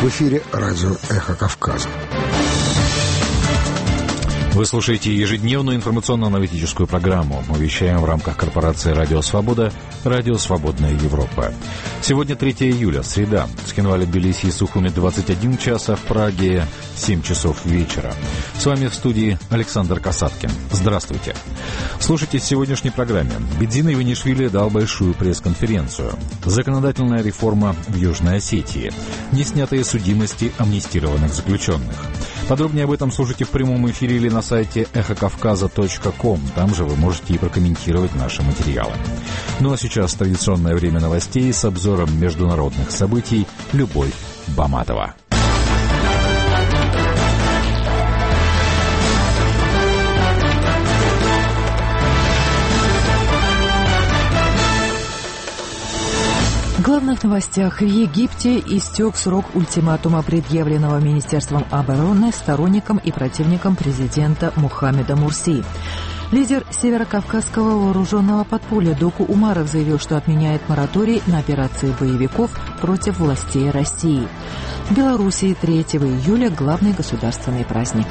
В эфире радио «Эхо Кавказа». Вы слушаете ежедневную информационно-аналитическую программу. Мы вещаем в рамках корпорации «Радио Свобода», «Радио Свободная Европа». Сегодня 3 июля, среда. С Цхинвале, Тбилиси и Сухуми 21 час, а в Праге 7 часов вечера. С вами в студии Александр Касаткин. Здравствуйте. Слушайте в сегодняшней программе. Бедзин Иванишвили дал большую пресс-конференцию. Законодательная реформа в Южной Осетии. Неснятые судимости амнистированных заключенных. Подробнее об этом слушайте в прямом эфире или на сайте эхокавказа.ком. Там же вы можете и прокомментировать наши материалы. Ну а сейчас традиционное время новостей с обзором международных событий. Любовь Баматова. В главных новостях. В Египте истек срок ультиматума, предъявленного Министерством обороны сторонникам и противникам президента Мухаммеда Мурси. Лидер северокавказского вооруженного подполья Доку Умаров заявил, что отменяет мораторий на операции боевиков против властей России. В Белоруссии 3 июля главный государственный праздник.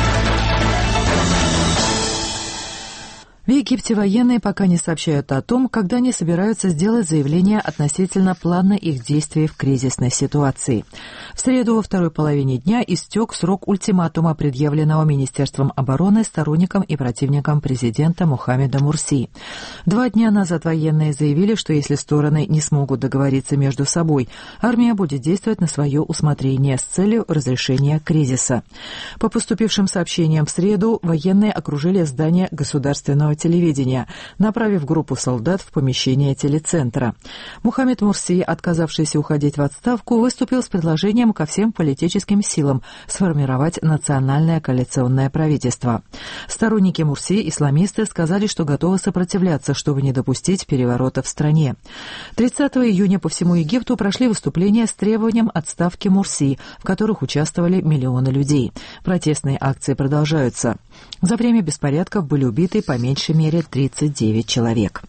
В Египте военные пока не сообщают о том, когда они собираются сделать заявление относительно плана их действий в кризисной ситуации. В среду во второй половине дня истек срок ультиматума, предъявленного Министерством обороны сторонникам и противникам президента Мухаммеда Мурси. 2 дня назад военные заявили, что если стороны не смогут договориться между собой, армия будет действовать на свое усмотрение с целью разрешения кризиса. По поступившим сообщениям в среду, военные окружили здание государственного телевидения, направив группу солдат в помещение телецентра. Мухаммед Мурси, отказавшийся уходить в отставку, выступил с предложением ко всем политическим силам сформировать национальное коалиционное правительство. Сторонники Мурси, исламисты, сказали, что готовы сопротивляться, чтобы не допустить переворота в стране. 30 июня по всему Египту прошли выступления с требованием отставки Мурси, в которых участвовали миллионы людей. Протестные акции продолжаются. За время беспорядков были убиты по меньшей мере 39 человек.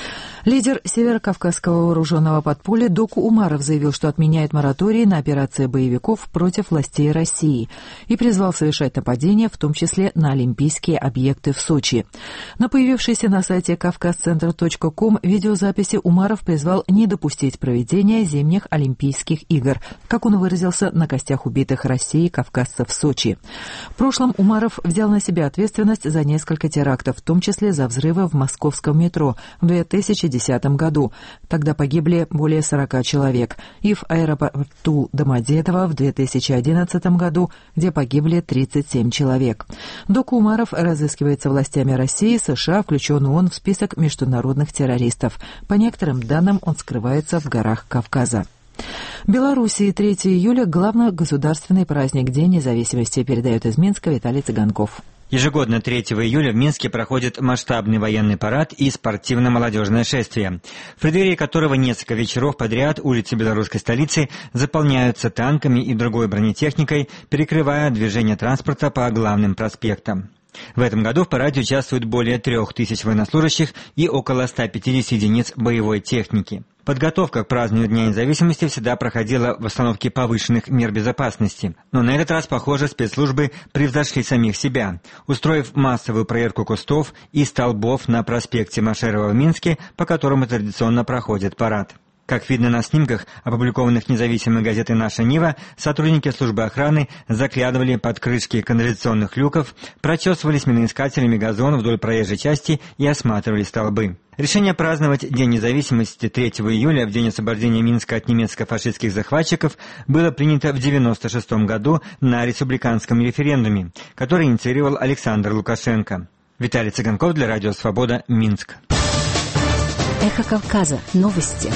Лидер северокавказского вооруженного подполья Доку Умаров заявил, что отменяет мораторий на операции боевиков против властей России и призвал совершать нападения, в том числе на олимпийские объекты в Сочи. На появившейся на сайте kavkazcenter.com видеозаписи Умаров призвал не допустить проведения зимних Олимпийских игр, как он выразился, на костях убитых России кавказцев в Сочи. В прошлом Умаров взял на себя ответственность за несколько терактов, в том числе за взрывы в московском метро в 2010 году. Тогда погибли более 40 человек. И в аэропорту Домодедово в 2011 году, где погибли 37 человек. Доку Умаров разыскивается властями России, США, включен он в список международных террористов. По некоторым данным, он скрывается в горах Кавказа. В Белоруссии 3 июля главный государственный праздник День независимости, передает из Минска Виталий Цыганков. Ежегодно 3 июля в Минске проходит масштабный военный парад и спортивно-молодежное шествие, в преддверии которого несколько вечеров подряд улицы белорусской столицы заполняются танками и другой бронетехникой, перекрывая движение транспорта по главным проспектам. В этом году в параде участвуют более 3000 военнослужащих и около 150 единиц боевой техники. Подготовка к празднованию Дня независимости всегда проходила в обстановке повышенных мер безопасности. Но на этот раз, похоже, спецслужбы превзошли самих себя, устроив массовую проверку кустов и столбов на проспекте Машерова в Минске, по которому традиционно проходит парад. Как видно на снимках, опубликованных независимой газетой «Наша Нива», сотрудники службы охраны заглядывали под крышки канализационных люков, прочесывали миноискателями газон вдоль проезжей части и осматривали столбы. Решение праздновать День независимости 3 июля, в день освобождения Минска от немецко-фашистских захватчиков, было принято в 1996 году на республиканском референдуме, который инициировал Александр Лукашенко. Виталий Цыганков для Радио Свобода, Минск. Эхо Кавказа. Новости.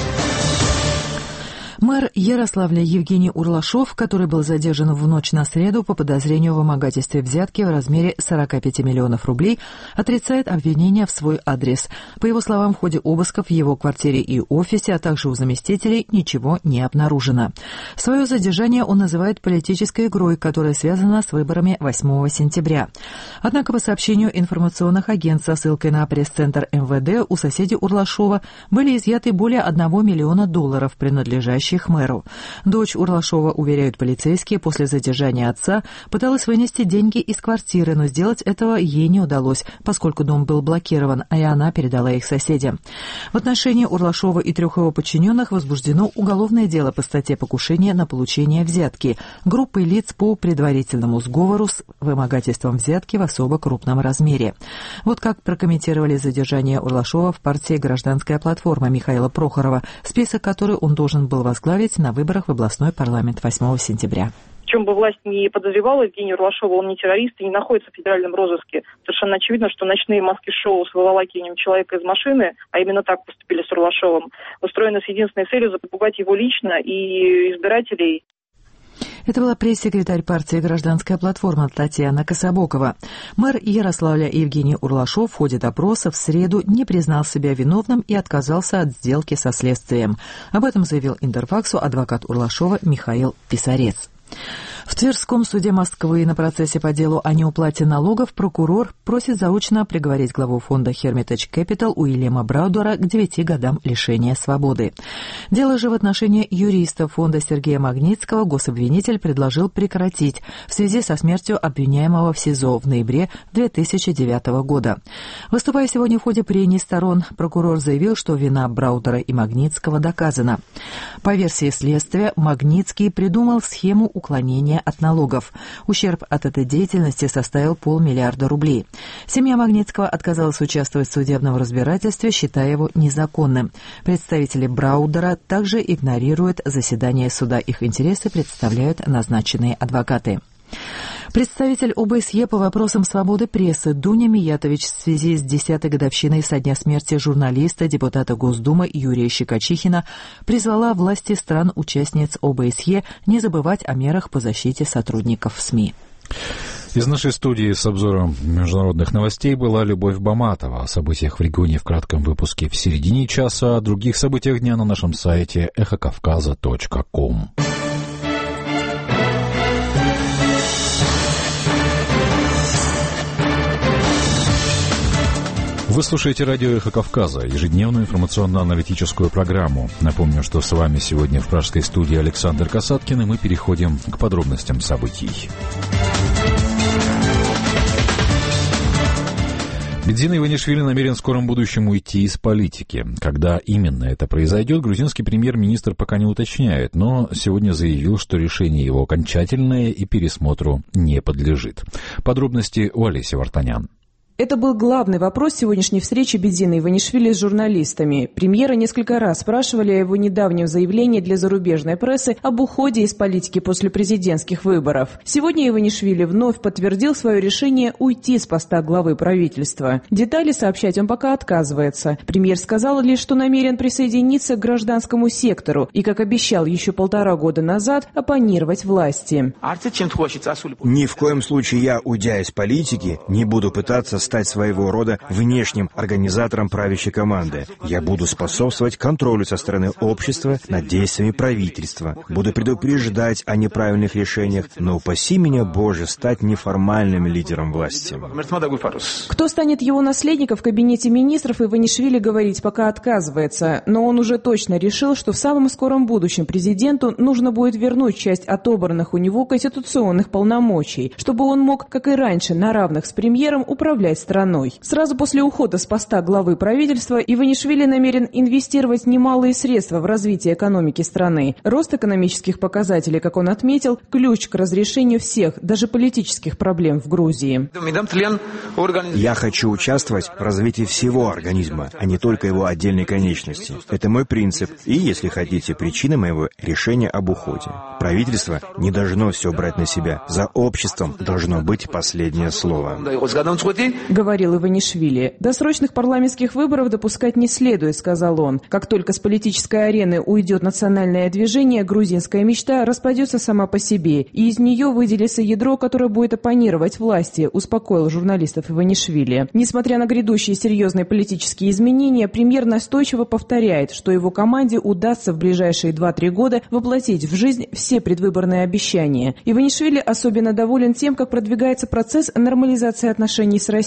Мэр Ярославля Евгений Урлашов, который был задержан в ночь на среду по подозрению в вымогательстве взятки в размере 45 миллионов рублей, отрицает обвинения в свой адрес. По его словам, в ходе обысков в его квартире и офисе, а также у заместителей, ничего не обнаружено. Свое задержание он называет политической игрой, которая связана с выборами 8 сентября. Однако, по сообщению информационных агентств со ссылкой на пресс-центр МВД, у соседей Урлашова были изъяты более $1 миллиона, принадлежащие их мэру. Дочь Урлашова, уверяют полицейские, после задержания отца пыталась вынести деньги из квартиры, но сделать этого ей не удалось, поскольку дом был блокирован, и она передала их соседям. В отношении Урлашова и 3 его подчиненных возбуждено уголовное дело по статье покушения на получение взятки группой лиц по предварительному сговору с вымогательством взятки в особо крупном размере. Вот как прокомментировали задержание Урлашова в партии «Гражданская платформа» Михаила Прохорова, список которой он должен был возглавить на выборах в областной парламент 8 сентября. В чем бы власть не подозревала Евгения Урлашова, он не террорист и не находится в федеральном розыске. Совершенно очевидно, что ночные маски-шоу с выволакиванием человека из машины, а именно так поступили с Урлашовым, устроены с единственной целью запугать его лично и избирателей. Это была пресс-секретарь партии «Гражданская платформа» Татьяна Кособокова. Мэр Ярославля Евгений Урлашов в ходе допроса в среду не признал себя виновным и отказался от сделки со следствием. Об этом заявил Интерфаксу адвокат Урлашова Михаил Писарец. В Тверском суде Москвы на процессе по делу о неуплате налогов прокурор просит заочно приговорить главу фонда Hermitage Capital Уильяма Браудера к 9 годам лишения свободы. Дело же в отношении юриста фонда Сергея Магнитского гособвинитель предложил прекратить в связи со смертью обвиняемого в СИЗО в ноябре 2009 года. Выступая сегодня в ходе прений сторон, прокурор заявил, что вина Браудера и Магнитского доказана. По версии следствия, Магнитский придумал схему уклонения от налогов. Ущерб от этой деятельности составил 500 миллиона рублей. Семья Магнитского отказалась участвовать в судебном разбирательстве, считая его незаконным. Представители Браудера также игнорируют заседание суда. Их интересы представляют назначенные адвокаты. Представитель ОБСЕ по вопросам свободы прессы Дуня Миятович в связи с 10-й годовщиной со дня смерти журналиста, депутата Госдумы Юрия Щекочихина призвала власти стран-участниц ОБСЕ не забывать о мерах по защите сотрудников СМИ. Из нашей студии с обзором международных новостей была Любовь Баматова. О событиях в регионе в кратком выпуске в середине часа, о других событиях дня на нашем сайте эхокавказа.ком. Вы слушаете радио «Эхо Кавказа», ежедневную информационно-аналитическую программу. Напомню, что с вами сегодня в пражской студии Александр Касаткин, и мы переходим к подробностям событий. Бедзин Иванишвили намерен в скором будущем уйти из политики. Когда именно это произойдет, грузинский премьер-министр пока не уточняет, но сегодня заявил, что решение его окончательное и пересмотру не подлежит. Подробности у Олеси Вартанян. Это был главный вопрос сегодняшней встречи Бедзина Иванишвили с журналистами. Премьера несколько раз спрашивали о его недавнем заявлении для зарубежной прессы об уходе из политики после президентских выборов. Сегодня Иванишвили вновь подтвердил свое решение уйти с поста главы правительства. Детали сообщать он пока отказывается. Премьер сказал лишь, что намерен присоединиться к гражданскому сектору и, как обещал еще 1,5 года назад, оппонировать власти. Ни в коем случае я, уйдя из политики, не буду пытаться стать своего рода внешним организатором правящей команды. Я буду способствовать контролю со стороны общества над действиями правительства. Буду предупреждать о неправильных решениях, но упаси меня, Боже, стать неформальным лидером власти. Кто станет его наследником в кабинете министров, Иванишвили говорить пока отказывается, но он уже точно решил, что в самом скором будущем президенту нужно будет вернуть часть отобранных у него конституционных полномочий, чтобы он мог, как и раньше, на равных с премьером управлять страной. Сразу после ухода с поста главы правительства Иванишвили намерен инвестировать немалые средства в развитие экономики страны. Рост экономических показателей, как он отметил, ключ к разрешению всех, даже политических проблем в Грузии. Я хочу участвовать в развитии всего организма, а не только его отдельной конечности. Это мой принцип и, если хотите, причина моего решения об уходе. Правительство не должно все брать на себя. За обществом должно быть последнее слово. Говорил Иванишвили. Досрочных парламентских выборов допускать не следует, сказал он. Как только с политической арены уйдет национальное движение, грузинская мечта распадется сама по себе, и из нее выделится ядро, которое будет оппонировать власти, успокоил журналистов Иванишвили. Несмотря на грядущие серьезные политические изменения, премьер настойчиво повторяет, что его команде удастся в ближайшие 2-3 года воплотить в жизнь все предвыборные обещания. Иванишвили особенно доволен тем, как продвигается процесс нормализации отношений с Россией.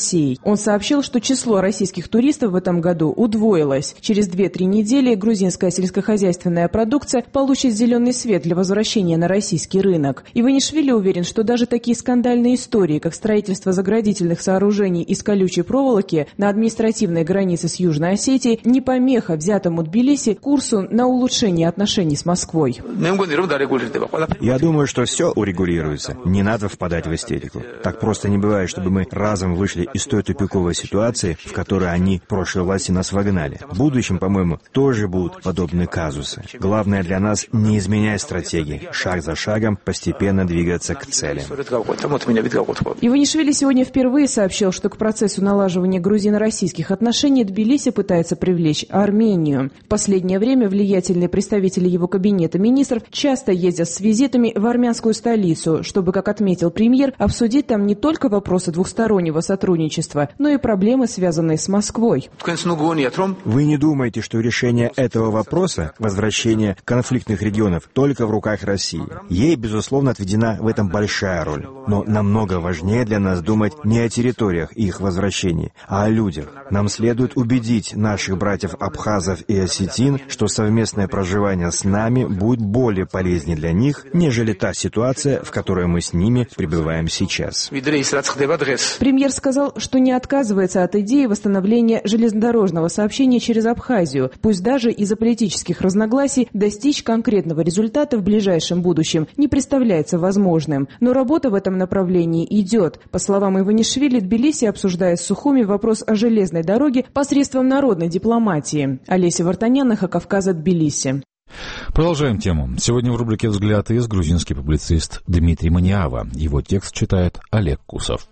Россией. Он сообщил, что число российских туристов в этом году удвоилось. Через 2-3 недели грузинская сельскохозяйственная продукция получит зеленый свет для возвращения на российский рынок. Иванишвили уверен, что даже такие скандальные истории, как строительство заградительных сооружений из колючей проволоки на административной границе с Южной Осетией, не помеха взятому Тбилиси курсу на улучшение отношений с Москвой. Я думаю, что все урегулируется. Не надо впадать в истерику. Так просто не бывает, чтобы мы разом вышли из той тупиковой ситуации, в которой они, прошлые власти, нас вогнали. В будущем, по-моему, тоже будут подобные казусы. Главное для нас не изменять стратегии, шаг за шагом постепенно двигаться к цели. Иванишвили сегодня впервые сообщил, что к процессу налаживания грузино-российских отношений Тбилиси пытается привлечь Армению. В последнее время влиятельные представители его кабинета министров часто ездят с визитами в армянскую столицу, чтобы, как отметил премьер, обсудить там не только вопросы двухстороннего сотрудничества, но и проблемы, связанные с Москвой. Вы не думаете, что решение этого вопроса, возвращение конфликтных регионов, только в руках России? Ей, безусловно, отведена в этом большая роль. Но намного важнее для нас думать не о территориях и их возвращении, а о людях. Нам следует убедить наших братьев-абхазов и осетин, что совместное проживание с нами будет более полезнее для них, нежели та ситуация, в которой мы с ними пребываем сейчас. Премьер сказал, что не отказывается от идеи восстановления железнодорожного сообщения через Абхазию. Пусть даже из-за политических разногласий достичь конкретного результата в ближайшем будущем не представляется возможным. Но работа в этом направлении идет. По словам Иванишвили, Тбилиси обсуждает с Сухуми вопрос о железной дороге посредством народной дипломатии. Олеся Вартанян, Эхо Кавказа, Тбилиси. Продолжаем тему. Сегодня в рубрике «Взгляд из» грузинский публицист Дмитрий Маниава. Его текст читает Олег Кусов.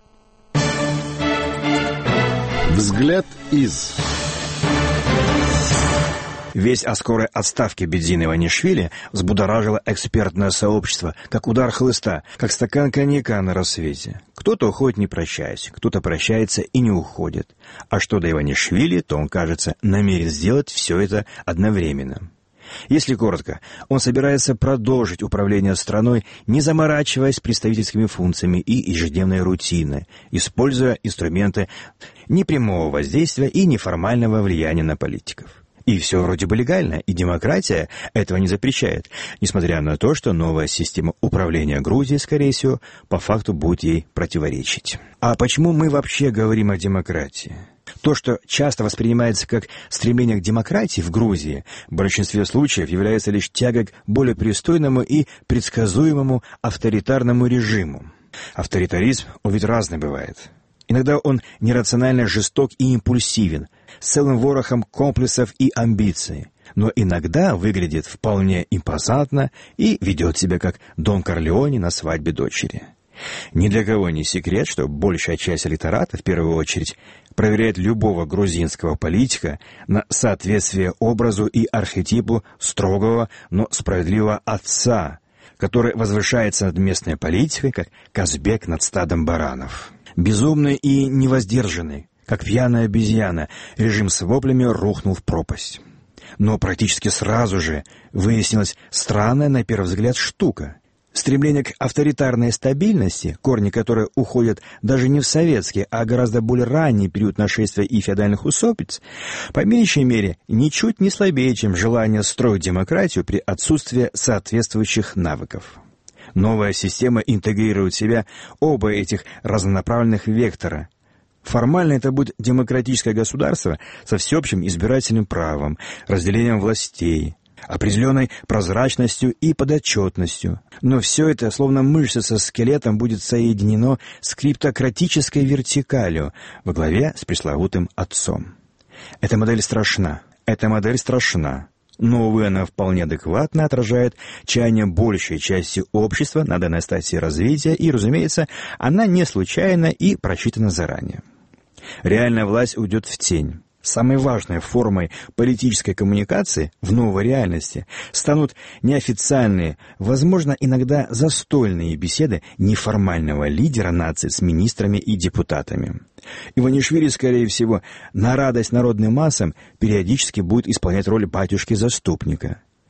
«Взгляд из». Весть о скорой отставке Бедзина Иванишвили взбудоражило экспертное сообщество, как удар хлыста, как стакан коньяка на рассвете. Кто-то уходит не прощаясь, кто-то прощается и не уходит. А что до Иванишвили, то он, кажется, намерен сделать все это одновременно. Если коротко, он собирается продолжить управление страной, не заморачиваясь представительскими функциями и ежедневной рутиной, используя инструменты непрямого воздействия и неформального влияния на политиков. И все вроде бы легально, и демократия этого не запрещает, несмотря на то, что новая система управления Грузией, скорее всего, по факту будет ей противоречить. А почему мы вообще говорим о демократии? То, что часто воспринимается как стремление к демократии в Грузии, в большинстве случаев является лишь тягой к более пристойному и предсказуемому авторитарному режиму. Авторитаризм, он ведь разный бывает. Иногда он нерационально жесток и импульсивен, с целым ворохом комплексов и амбиций, но иногда выглядит вполне импозантно и ведет себя как Дон Корлеоне на свадьбе дочери. Ни для кого не секрет, что большая часть электората, в первую очередь, проверяет любого грузинского политика на соответствие образу и архетипу строгого, но справедливого отца, который возвышается над местной политикой, как Казбек над стадом баранов. Безумный и невоздержанный, как пьяная обезьяна, режим с воплями рухнул в пропасть. Но практически сразу же выяснилась странная на первый взгляд штука. Стремление к авторитарной стабильности, корни которой уходят даже не в советский, а гораздо более ранний период нашествия и феодальных усобиц, по меньшей мере, ничуть не слабее, чем желание строить демократию при отсутствии соответствующих навыков. Новая система интегрирует в себя оба этих разнонаправленных вектора. Формально это будет демократическое государство со всеобщим избирательным правом, разделением властей, определенной прозрачностью и подотчетностью. Но все это, словно мышцы со скелетом, будет соединено с криптократической вертикалью во главе с пресловутым отцом. Эта модель страшна. Но, увы, она вполне адекватно отражает чаяние большей части общества на данной стадии развития, и, разумеется, она не случайна и просчитана заранее. Реальная власть уйдет в тень. Самой важной формой политической коммуникации в новой реальности станут неофициальные, возможно, иногда застольные беседы неформального лидера нации с министрами и депутатами. Иванишвили, скорее всего, на радость народным массам периодически будет исполнять роль батюшки-заступника.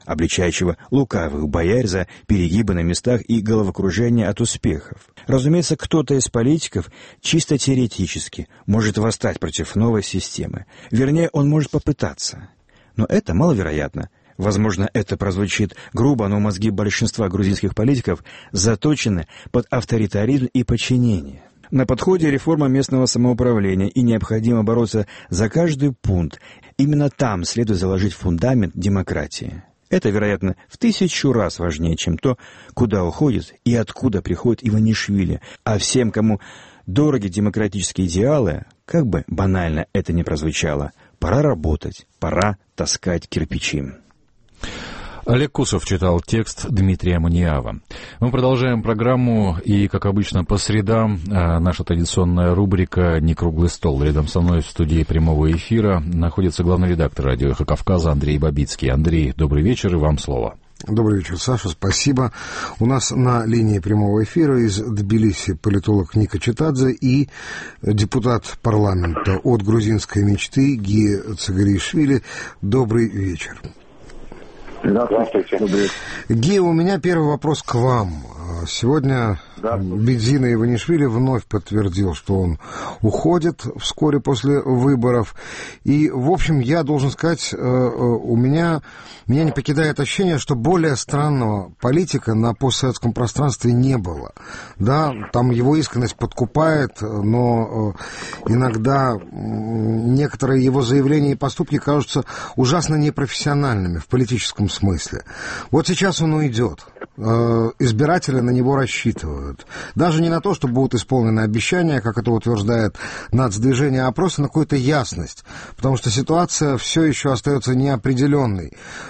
обличающего лукавых боярь за перегибы на местах и головокружение от успехов. Разумеется, кто-то из политиков чисто теоретически может восстать против новой системы. Вернее, он может попытаться. Но это маловероятно. Возможно, это прозвучит грубо, но мозги большинства грузинских политиков заточены под авторитаризм и подчинение. На подходе реформа местного самоуправления, и необходимо бороться за каждый пункт. Именно там следует заложить фундамент демократии. Это, вероятно, в 1000 раз важнее, чем то, куда уходит и откуда приходит Иванишвили. А всем, кому дороги демократические идеалы, как бы банально это ни прозвучало, пора работать, пора таскать кирпичи. Олег Кусов читал текст Дмитрия Маниава. Мы продолжаем программу, и, как обычно, по средам наша традиционная рубрика «Не круглый стол». Рядом со мной в студии прямого эфира находится главный редактор радио «Эхо Кавказа» Андрей Бабицкий. Андрей, добрый вечер, и вам слово. Добрый вечер, Саша, спасибо. У нас на линии прямого эфира из Тбилиси политолог Ника Читадзе и депутат парламента от грузинской мечты Гия Цагаришвили. Добрый вечер. Здравствуйте. Гия, у меня первый вопрос к вам. Сегодня Бедзина Иванишвили вновь подтвердил, что он уходит вскоре после выборов. И, в общем, я должен сказать, меня не покидает ощущение, что более странного политика на постсоветском пространстве не было. Да, там его искренность подкупает, но иногда некоторые его заявления и поступки кажутся ужасно непрофессиональными в политическом смысле. Вот сейчас он уйдет. Избиратели на него рассчитывают. Даже не на то, что будут исполнены обещания, как это утверждает нацдвижение, а просто на какую-то ясность. Потому что ситуация все еще остается неопределенной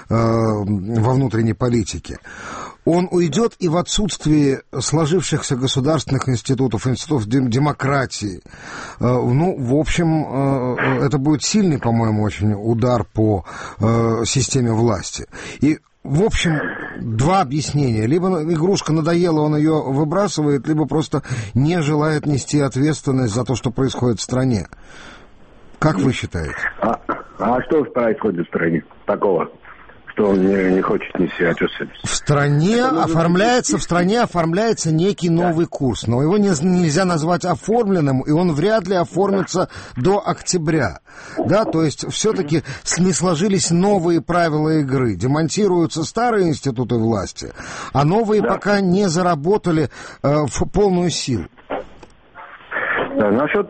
во внутренней политике. Он уйдет и в отсутствии сложившихся государственных институтов демократии. Ну, в общем, это будет сильный, по-моему, очень удар по системе власти. И в общем, два объяснения. Либо игрушка надоела, он ее выбрасывает, либо просто не желает нести ответственность за то, что происходит в стране. Как вы считаете? А что происходит в стране такого, что он не хочет нести ответственность? В стране оформляется некий новый курс, но его нельзя назвать оформленным, и он вряд ли оформится до октября. Да, то есть все-таки не сложились новые правила игры, демонтируются старые институты власти, а новые пока не заработали в полную силу. Да, насчет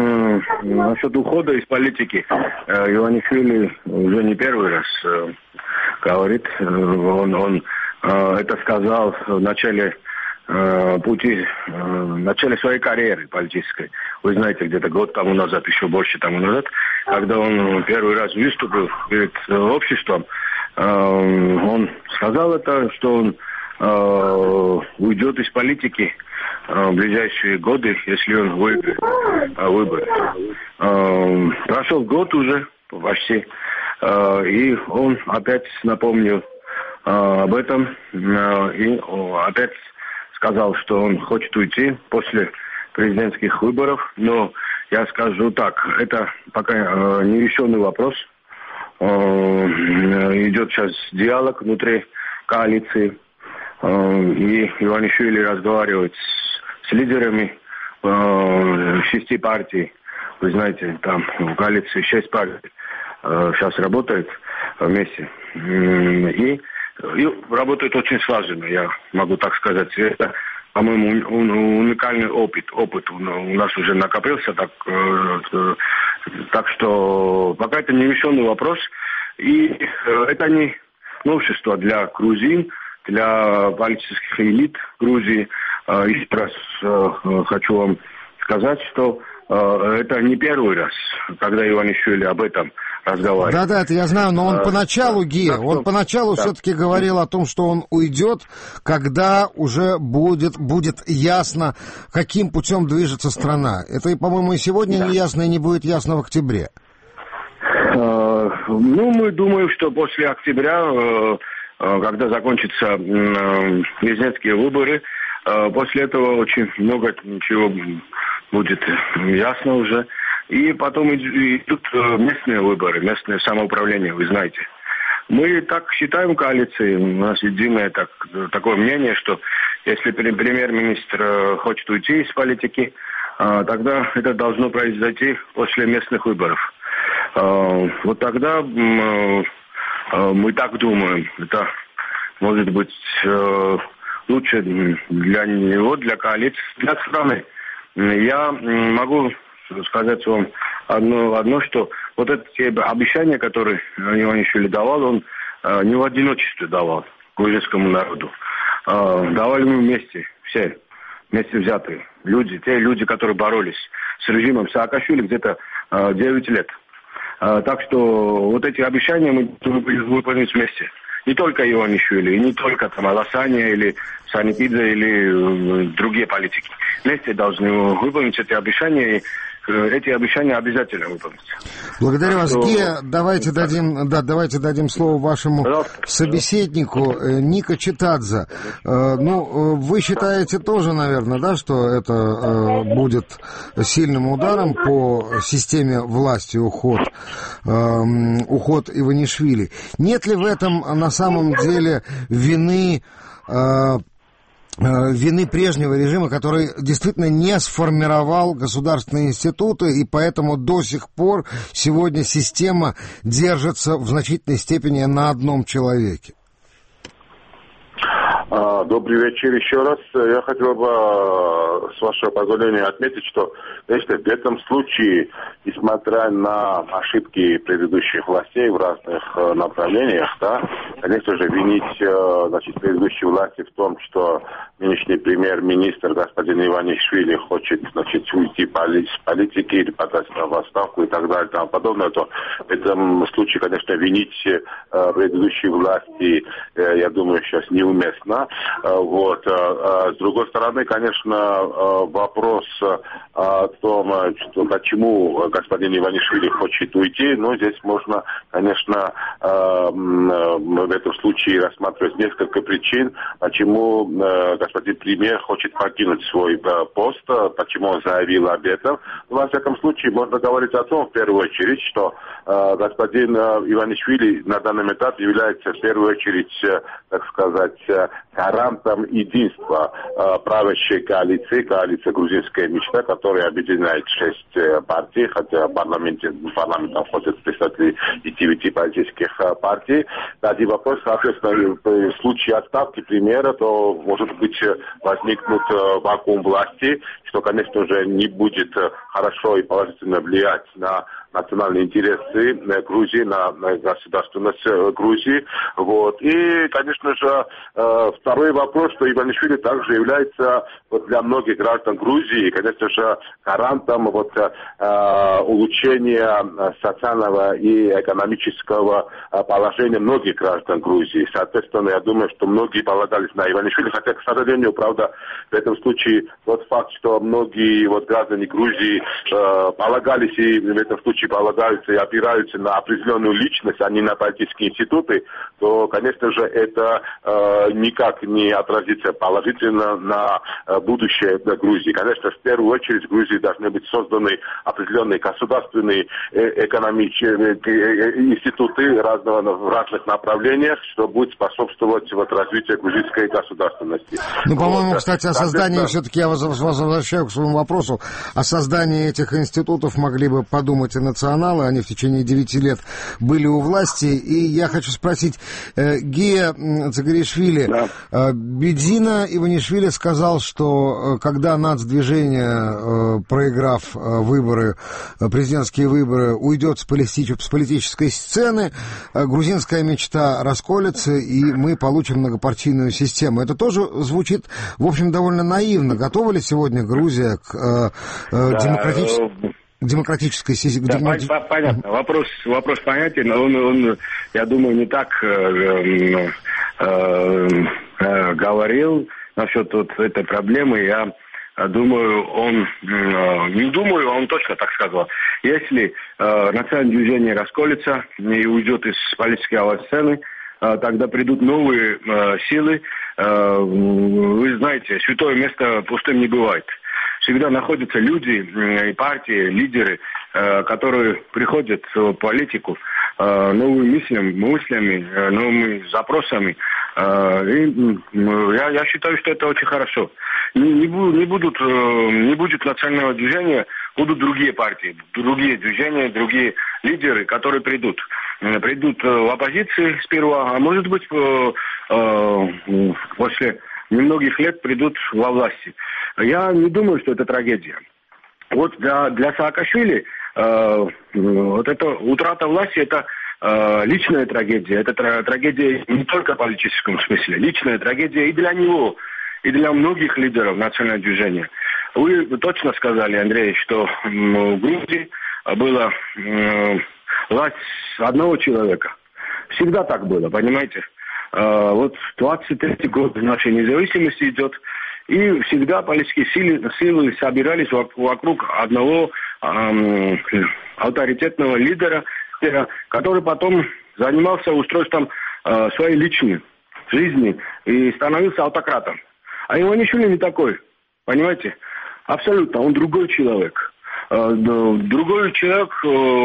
ухода из политики Иванишвили уже не первый раз говорит. Он это сказал в начале пути, в начале своей карьеры политической. Вы знаете, где-то год тому назад, еще больше тому назад, когда он первый раз выступил перед обществом, он сказал это, что он уйдет из политики в ближайшие годы, если он выиграет выборы. Прошел год уже почти, и он опять напомнил об этом, и опять сказал, что он хочет уйти после президентских выборов, но я скажу так, это пока нерешенный вопрос. Идет сейчас диалог внутри коалиции, и Иванишвили разговаривает с лидерами 6 партий. Вы знаете, там в коалиции 6 партий сейчас работают вместе. И работают очень слаженно, я могу так сказать. Это, по-моему, уникальный опыт. Опыт у нас уже накопился, так что пока это не решенный вопрос. И это не новшество для грузин, для политических элит Грузии. Еще раз хочу вам сказать, что это не первый раз, когда Иванишвили об этом разговаривает. Да, это я знаю, но он поначалу, Гия, он поначалу все-таки говорил о том, что он уйдет, когда уже будет ясно, каким путем движется страна. Это, по-моему, и сегодня не ясно, и не будет ясно в октябре. Мы думаем, что после октября, когда закончатся президентские выборы, после этого очень много чего будет ясно уже. И потом идут местные выборы, местное самоуправление, вы знаете. Мы так считаем в коалиции, у нас единое такое мнение, что если премьер-министр хочет уйти из политики, тогда это должно произойти после местных выборов. Вот тогда мы так думаем. Это может быть лучше для него, для коалиции, для страны. Я могу сказать вам одно, что вот эти обещания, которые Иванишвили давал, он не в одиночестве давал грузинскому народу. Давали мы вместе, все, вместе взятые люди, те люди, которые боролись с режимом Саакашвили где-то 9 лет. Так что вот эти обещания мы будем выполнять вместе. Не только Иванишвили, и не только там Аласания или Санипидзе или другие политики. Вместе должны выполнить эти обещания, и эти обещания обязательно выполнятся. Благодарю вас, Гея. Давайте дадим слово вашему собеседнику Ника Читадзе. Вы считаете тоже, наверное, да, что это будет сильным ударом по системе власти уход Иванишвили. Нет ли в этом на самом деле вины прежнего режима, который действительно не сформировал государственные институты, и поэтому до сих пор сегодня система держится в значительной степени на одном человеке? Добрый вечер еще раз. Я хотел бы, с вашего позволения, отметить, что, конечно, в этом случае, несмотря на ошибки предыдущих властей в разных направлениях, да, конечно же, винить, предыдущие власти в том, что нынешний премьер-министр господин Иванишвили хочет, уйти с политики или подать на отставку и так далее, и тому подобное, то в этом случае, конечно, винить предыдущие власти, я думаю, сейчас неуместно. С другой стороны, конечно, вопрос о том, почему господин Иванишвили хочет уйти, здесь можно, конечно, в этом случае рассматривать несколько причин, почему господин премьер хочет покинуть свой пост, почему он заявил об этом. Во всяком случае, можно говорить о том, в первую очередь, что господин Иванишвили на данном этапе является, в первую очередь, так сказать, гарантом единства правящей коалиции «Грузинская мечта», которая объединяет 6 партий, хотя в парламент входят представители и 9 политических партий. Один вопрос, соответственно, в случае отставки премьера, то, может быть, возникнут вакуум власти, что, конечно же, не будет хорошо и положительно влиять на национальные интересы Грузии, на государственность Грузии. И, конечно же, второй вопрос, что Иванишвили также является для многих граждан Грузии, конечно же, гарантом улучшения социального и экономического положения многих граждан Грузии. Соответственно, я думаю, что многие полагались на Иванишвили, хотя, к сожалению, правда, в этом случае тот факт, что многие граждане Грузии полагались и в этом случае полагаются и опираются на определенную личность, а не на политические институты, то, конечно же, это никак не отразится положительно на будущее Грузии. Конечно, в первую очередь в Грузии должны быть созданы определенные государственные экономические институты в разных направлениях, что будет способствовать развитию грузинской государственности. По-моему, кстати, о создании, все-таки я вас возвращаю к своему вопросу, о создании этих институтов могли бы подумать и националы, они в течение 9 лет были у власти, и я хочу спросить, Гея Дзагаришвили, Бидзина Иванишвили сказал, что когда нацдвижение, проиграв президентские выборы, уйдет с политической сцены, грузинская мечта расколется, и мы получим многопартийную систему. Это тоже звучит, в общем, довольно наивно. Готова ли сегодня Грузия к демократической системе? Понятно. Вопрос понятен. Он, я думаю, не так говорил насчет этой проблемы. Я думаю, он точно так сказал. Если национальное движение расколется и уйдет из политической сцены, тогда придут новые силы. Вы знаете, святое место пустым не бывает. Всегда находятся люди и партии, лидеры, которые приходят в политику новыми мыслями, новыми запросами. И я считаю, что это очень хорошо. Не будет национального движения, будут другие партии, другие движения, другие лидеры, которые придут. Придут в оппозиции сперва, а может быть после немногих лет придут во власти. Я не думаю, что это трагедия. Вот для Саакашвили вот эта утрата власти – это личная трагедия. Это трагедия не только в политическом смысле. Личная трагедия и для него, и для многих лидеров национального движения. Вы точно сказали, Андрей, что в Грузии была власть одного человека. Всегда так было, понимаете? Вот 23-й год нашей независимости идет, и всегда политические силы собирались вокруг одного авторитетного лидера, который потом занимался устройством своей личной жизни и становился автократом. А Иванишвили не такой, понимаете? Абсолютно, он другой человек. Другой человек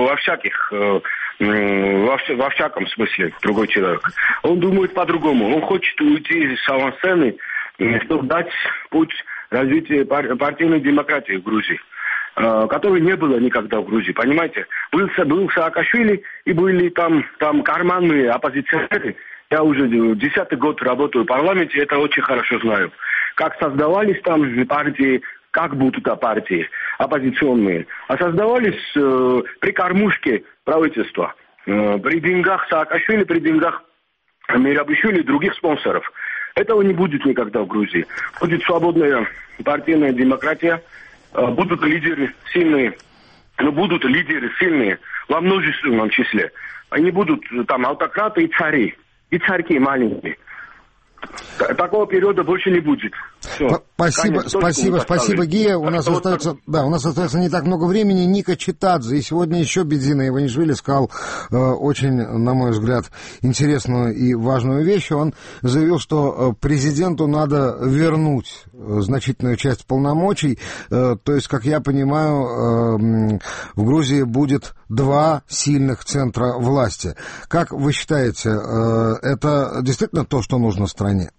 во всяком смысле другой человек. Он думает по-другому. Он хочет уйти с авансцены, чтобы дать путь развития партийной демократии в Грузии, которой не было никогда в Грузии, понимаете? Был Саакашвили и были там карманные оппозиционеры. Я уже 10-й год работаю в парламенте, это очень хорошо знаю. Как создавались там партии, как будут партии оппозиционные. А создавались при кормушке правительства. При деньгах Саакашвили, при деньгах Мирабишвили и других спонсоров. Этого не будет никогда в Грузии. Будет свободная партийная демократия. Будут лидеры сильные. Но будут лидеры сильные во множественном числе. Они будут там автократы и цари. И царьки маленькие. Такого периода больше не будет. Все. Спасибо, Гия. У нас остается не так много времени. Ника Читадзе. И сегодня еще Бидзина Иванишвили сказал очень, на мой взгляд, интересную и важную вещь. Он заявил, что президенту надо вернуть значительную часть полномочий. То есть, как я понимаю, в Грузии будет два сильных центра власти. Как вы считаете, это действительно то, что нужно стране?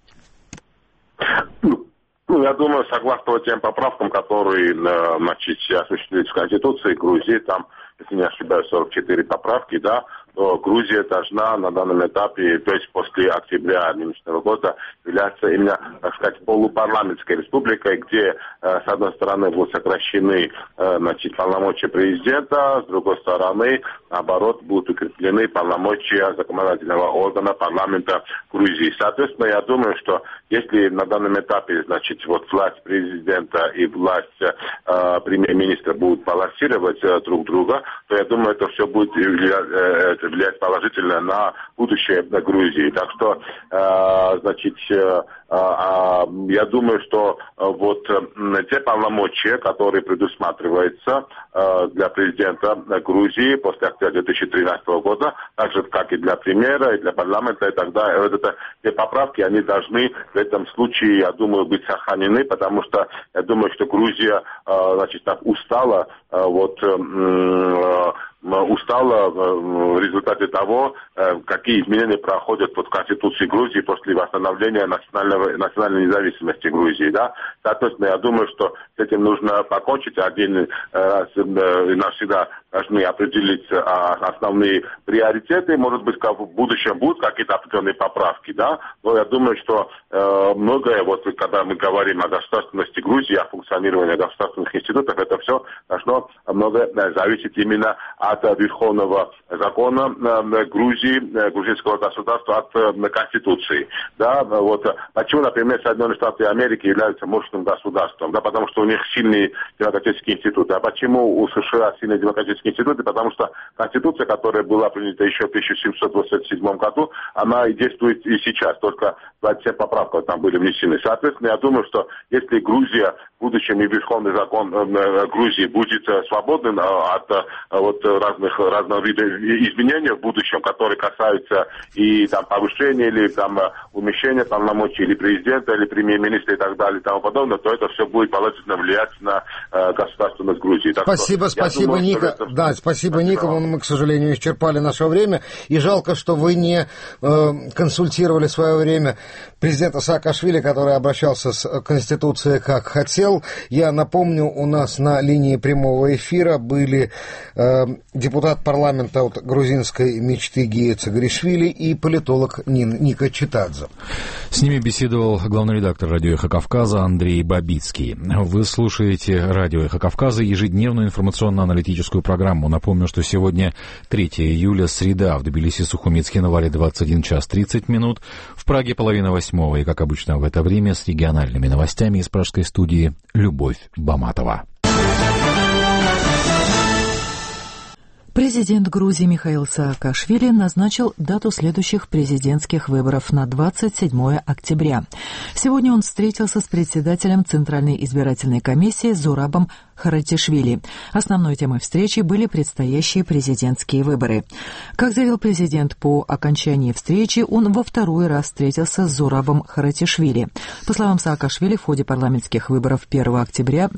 Я думаю, согласно тем поправкам, которые осуществились в Конституции Грузии, там, если не ошибаюсь, 44 поправки, да, то Грузия должна на данном этапе, то есть после октября нынешнего года, являться именно, так сказать, полупарламентской республикой, где, с одной стороны, будут сокращены полномочия президента, с другой стороны, наоборот, будут укреплены полномочия законодательного органа парламента Грузии. Соответственно, я думаю, что если на данном этапе, власть президента и власть премьер-министра будут балансировать друг друга, то я думаю, это все будет влиять положительно на будущее Грузии. Так что, я думаю, что те полномочия, которые предусматриваются для президента Грузии после октября 2013 года, так же, как и для премьера, и для парламента, и так далее, те поправки, они должны в этом случае, я думаю, быть сохранены, потому что я думаю, что Грузия, устала в результате того, какие изменения проходят в Конституции Грузии после восстановления национальной независимости Грузии. Да? Соответственно, я думаю, что с этим нужно покончить. Один раз и навсегда должны определить основные приоритеты. Может быть, в будущем будут какие-то определенные поправки. Да? Но я думаю, что многое, когда мы говорим о государственности Грузии, о функционировании государственных институтов, это все должно многое зависеть именно от верховного закона Грузии, грузинского государства, от Конституции. Да, почему, например, Соединенные Штаты Америки являются мощным государством? Да, потому что у них сильные демократические институты. А почему у США сильные демократические институты? Потому что Конституция, которая была принята еще в 1787 году, она и действует и сейчас. Только 27 поправок там были внесены. Соответственно, я думаю, что если Грузия в будущем и Верховный закон Грузии будет свободным от разного вида изменений в будущем, которые касаются и там повышения или там умещения полномочий или президента, или премьер-министра и так далее и тому подобное, то это все будет положительно влиять на государственность Грузии. Так спасибо, Ника. Да, спасибо, Ника. Мы, к сожалению, исчерпали наше время. И жалко, что вы не консультировали в свое время президента Саакашвили, который обращался с Конституцией как хотел. Я напомню, у нас на линии прямого эфира были депутат парламента от грузинской мечты Гия Цагаришвили и политолог Ника Читадзе. С ними беседовал главный редактор радио «Эхо Кавказа» Андрей Бабицкий. Вы слушаете радио «Эхо Кавказа», ежедневную информационно-аналитическую программу. Напомню, что сегодня 3 июля, среда, в Тбилиси, Сухуми, Цхинвале 21 час 30 минут, в Праге 7:30, и, как обычно в это время, с региональными новостями из пражской студии Любовь Баматова. Президент Грузии Михаил Саакашвили назначил дату следующих президентских выборов на 27 октября. Сегодня он встретился с председателем Центральной избирательной комиссии Зурабом Харатишвили. Основной темой встречи были предстоящие президентские выборы. Как заявил президент, по окончании встречи он во второй раз встретился с Зурабом Харатишвили. По словам Саакашвили, в ходе парламентских выборов 1 октября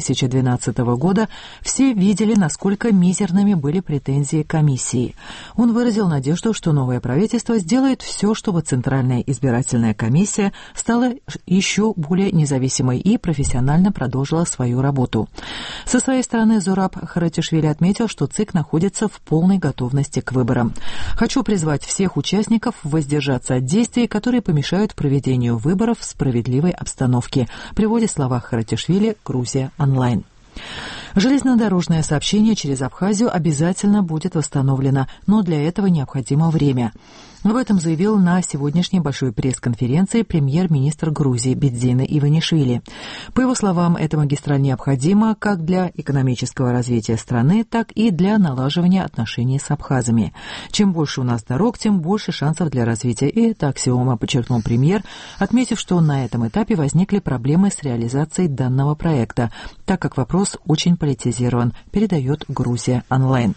2012 года все видели, насколько мизерными были претензии комиссии. Он выразил надежду, что новое правительство сделает все, чтобы Центральная избирательная комиссия стала еще более независимой и профессионально продолжила свою работу. Со своей стороны Зураб Харатишвили отметил, что ЦИК находится в полной готовности к выборам. «Хочу призвать всех участников воздержаться от действий, которые помешают проведению выборов в справедливой обстановке», приводит слова Харатишвили «Грузия онлайн». Железнодорожное сообщение через Абхазию обязательно будет восстановлено, но для этого необходимо время. Об этом заявил на сегодняшней большой пресс-конференции премьер-министр Грузии Бидзина Иванишвили. По его словам, эта магистраль необходима как для экономического развития страны, так и для налаживания отношений с абхазами. Чем больше у нас дорог, тем больше шансов для развития. И это аксиома, подчеркнул премьер, отметив, что на этом этапе возникли проблемы с реализацией данного проекта, так как вопрос очень политизирован, передает Грузия онлайн.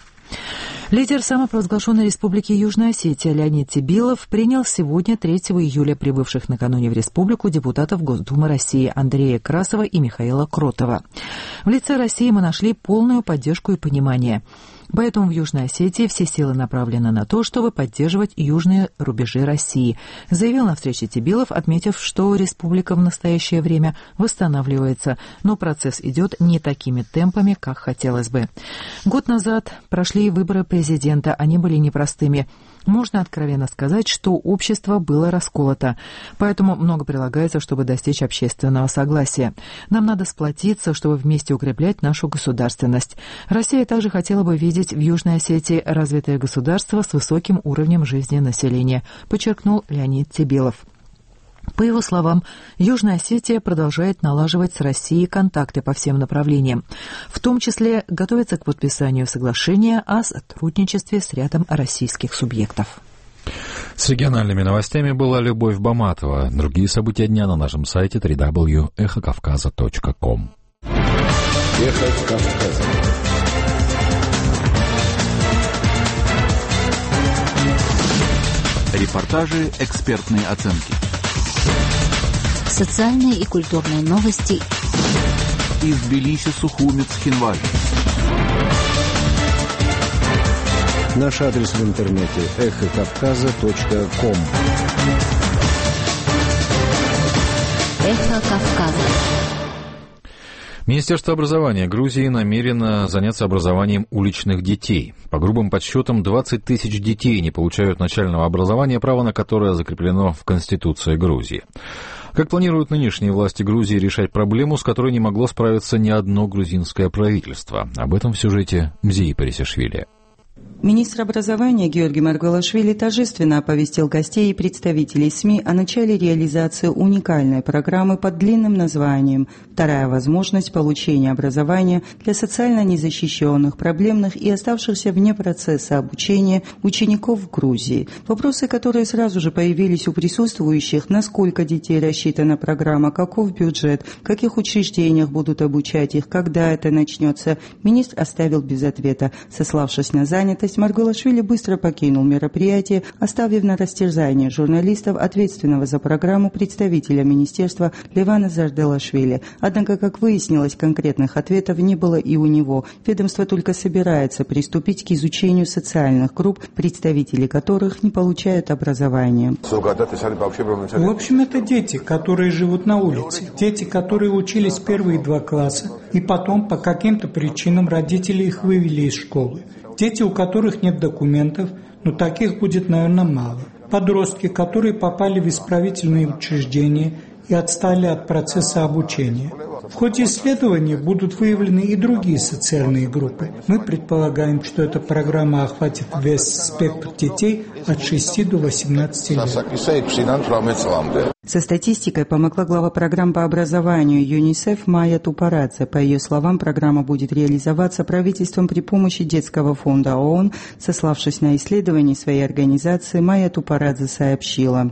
Лидер самопровозглашенной республики Южная Осетия Леонид Тебилов принял сегодня, 3 июля, прибывших накануне в республику депутатов Госдумы России Андрея Красова и Михаила Кротова. В лице России мы нашли полную поддержку и понимание. Поэтому в Южной Осетии все силы направлены на то, чтобы поддерживать южные рубежи России, заявил на встрече Тебилов, отметив, что республика в настоящее время восстанавливается, но процесс идет не такими темпами, как хотелось бы. Год назад прошли выборы президента, они были непростыми. Можно откровенно сказать, что общество было расколото, поэтому много прилагается, чтобы достичь общественного согласия. Нам надо сплотиться, чтобы вместе укреплять нашу государственность. Россия также хотела бы видеть в Южной Осетии развитое государство с высоким уровнем жизни населения, подчеркнул Леонид Тебилов. По его словам, Южная Осетия продолжает налаживать с Россией контакты по всем направлениям, в том числе готовится к подписанию соглашения о сотрудничестве с рядом российских субъектов. С региональными новостями была Любовь Баматова. Другие события дня на нашем сайте www.echokavkaza.com. Эхо Кавказа. Репортажи, экспертные оценки. Социальные и культурные новости из Тбилиси, Сухуми, Цхинвали. Наш адрес в интернете echokavkaza.com. Эхо Кавказа. Министерство образования Грузии намерено заняться образованием уличных детей. По грубым подсчетам, 20 тысяч детей не получают начального образования, право на которое закреплено в Конституции Грузии. Как планируют нынешние власти Грузии решать проблему, с которой не могло справиться ни одно грузинское правительство? Об этом в сюжете Мзии Парисишвили. Министр образования Георгий Маргвелашвили торжественно оповестил гостей и представителей СМИ о начале реализации уникальной программы под длинным названием «Вторая возможность получения образования для социально незащищенных, проблемных и оставшихся вне процесса обучения учеников в Грузии». Вопросы, которые сразу же появились у присутствующих: насколько детей рассчитана программа, каков бюджет, в каких учреждениях будут обучать их, когда это начнется, министр оставил без ответа. Сославшись на занятость, Маргвелашвили быстро покинул мероприятие, оставив на растерзание журналистов ответственного за программу представителя министерства Левана Зарделашвили. Однако, как выяснилось, конкретных ответов не было и у него. Ведомство только собирается приступить к изучению социальных групп, представители которых не получают образование. В общем, это дети, которые живут на улице, дети, которые учились первые 2 класса, и потом по каким-то причинам родители их вывели из школы. Дети, у которых нет документов, но таких будет, наверное, мало. Подростки, которые попали в исправительные учреждения и отстали от процесса обучения. В ходе исследования будут выявлены и другие социальные группы. Мы предполагаем, что эта программа охватит весь спектр детей от 6 до 18 лет. Со статистикой помогла глава программ по образованию ЮНИСЕФ Майя Тупарадзе. По ее словам, программа будет реализоваться правительством при помощи Детского фонда ООН. Сославшись на исследования своей организации, Майя Тупарадзе сообщила: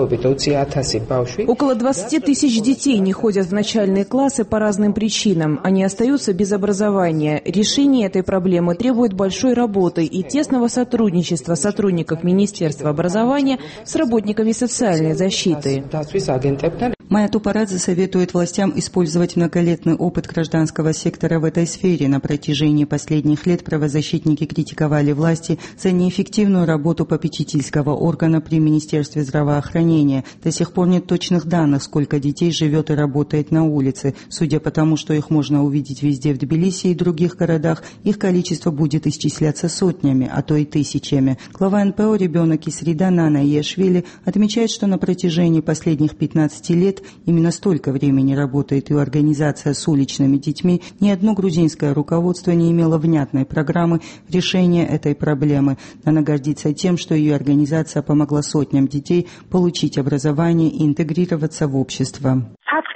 около 20 тысяч детей не ходят в начальные классы по разным причинам. Они остаются без образования. Решение этой проблемы требует большой работы и тесного сотрудничества сотрудников Министерства образования с работниками социальной защиты. Майя Тупарадзе советует властям использовать многолетний опыт гражданского сектора в этой сфере. На протяжении последних лет правозащитники критиковали власти за неэффективную работу попечительского органа при Министерстве здравоохранения. До сих пор нет точных данных, сколько детей живет и работает на улице. Судя по тому, что их можно увидеть везде в Тбилиси и других городах, их количество будет исчисляться сотнями, а то и тысячами. Глава НПО «Ребенок и среда» Нана Иашвили отмечает, что на протяжении последних 15 лет именно столько времени работает ее организация с уличными детьми. Ни одно грузинское руководство не имело внятной программы решения этой проблемы. Она гордится тем, что ее организация помогла сотням детей получить образование и интегрироваться в общество.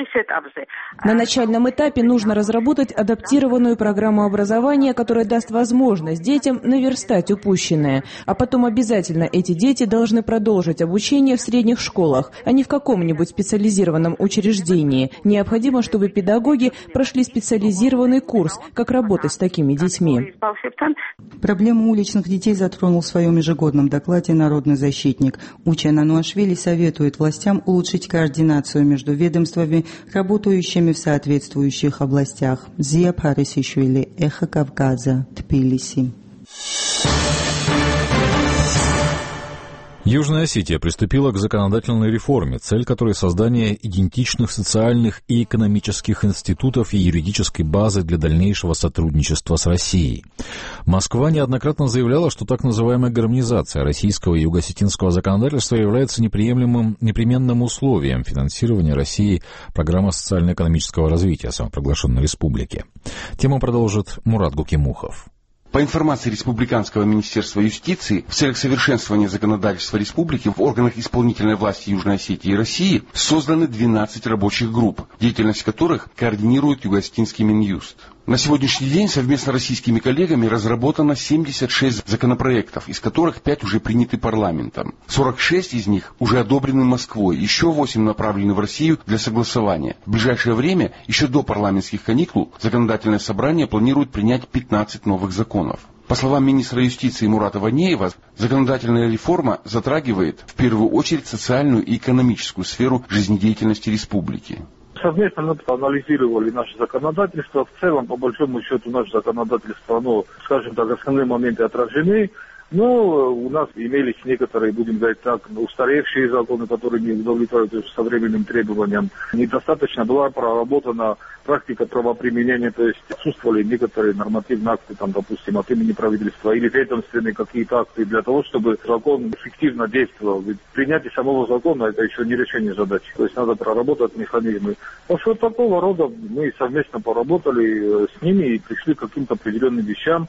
На начальном этапе нужно разработать адаптированную программу образования, которая даст возможность детям наверстать упущенное. А потом обязательно эти дети должны продолжить обучение в средних школах, а не в каком-нибудь специализированном учреждении. Необходимо, чтобы педагоги прошли специализированный курс, как работать с такими детьми. Проблему уличных детей затронул в своем ежегодном докладе народный защитник. Уча Нануашвили советует властям улучшить координацию между ведомствами, работающими в соответствующих областях. Зия Парисишвили, Эхо Кавказа, Тбилиси. Южная Осетия приступила к законодательной реформе, цель которой — создание идентичных социальных и экономических институтов и юридической базы для дальнейшего сотрудничества с Россией. Москва неоднократно заявляла, что так называемая гармонизация российского и юго-осетинского законодательства является непременным условием финансирования России программы социально-экономического развития самопровозглашенной республики. Тему продолжит Мурат Гукимухов. По информации Республиканского министерства юстиции, в целях совершенствования законодательства республики в органах исполнительной власти Южной Осетии и России созданы 12 рабочих групп, деятельность которых координирует Юго-Осетинский Минюст. На сегодняшний день совместно с российскими коллегами разработано 76 законопроектов, из которых 5 уже приняты парламентом. 46 из них уже одобрены Москвой, еще 8 направлены в Россию для согласования. В ближайшее время, еще до парламентских каникул, законодательное собрание планирует принять 15 новых законов. По словам министра юстиции Мурата Ванеева, законодательная реформа затрагивает в первую очередь социальную и экономическую сферу жизнедеятельности республики. Совместно мы анализировали наше законодательство. В целом, по большому счету, наше законодательство, скажем так, основные моменты отражены. Но у нас имелись некоторые, будем говорить так, устаревшие законы, которые не удовлетворяют современным требованиям. Недостаточно была проработана практика правоприменения, то есть отсутствовали некоторые нормативные акты, допустим, от имени правительства или ведомственные какие-то акты для того, чтобы закон эффективно действовал. Ведь принятие самого закона — это еще не решение задачи. То есть надо проработать механизмы. Так что такого рода мы совместно поработали с ними и пришли к каким-то определенным вещам.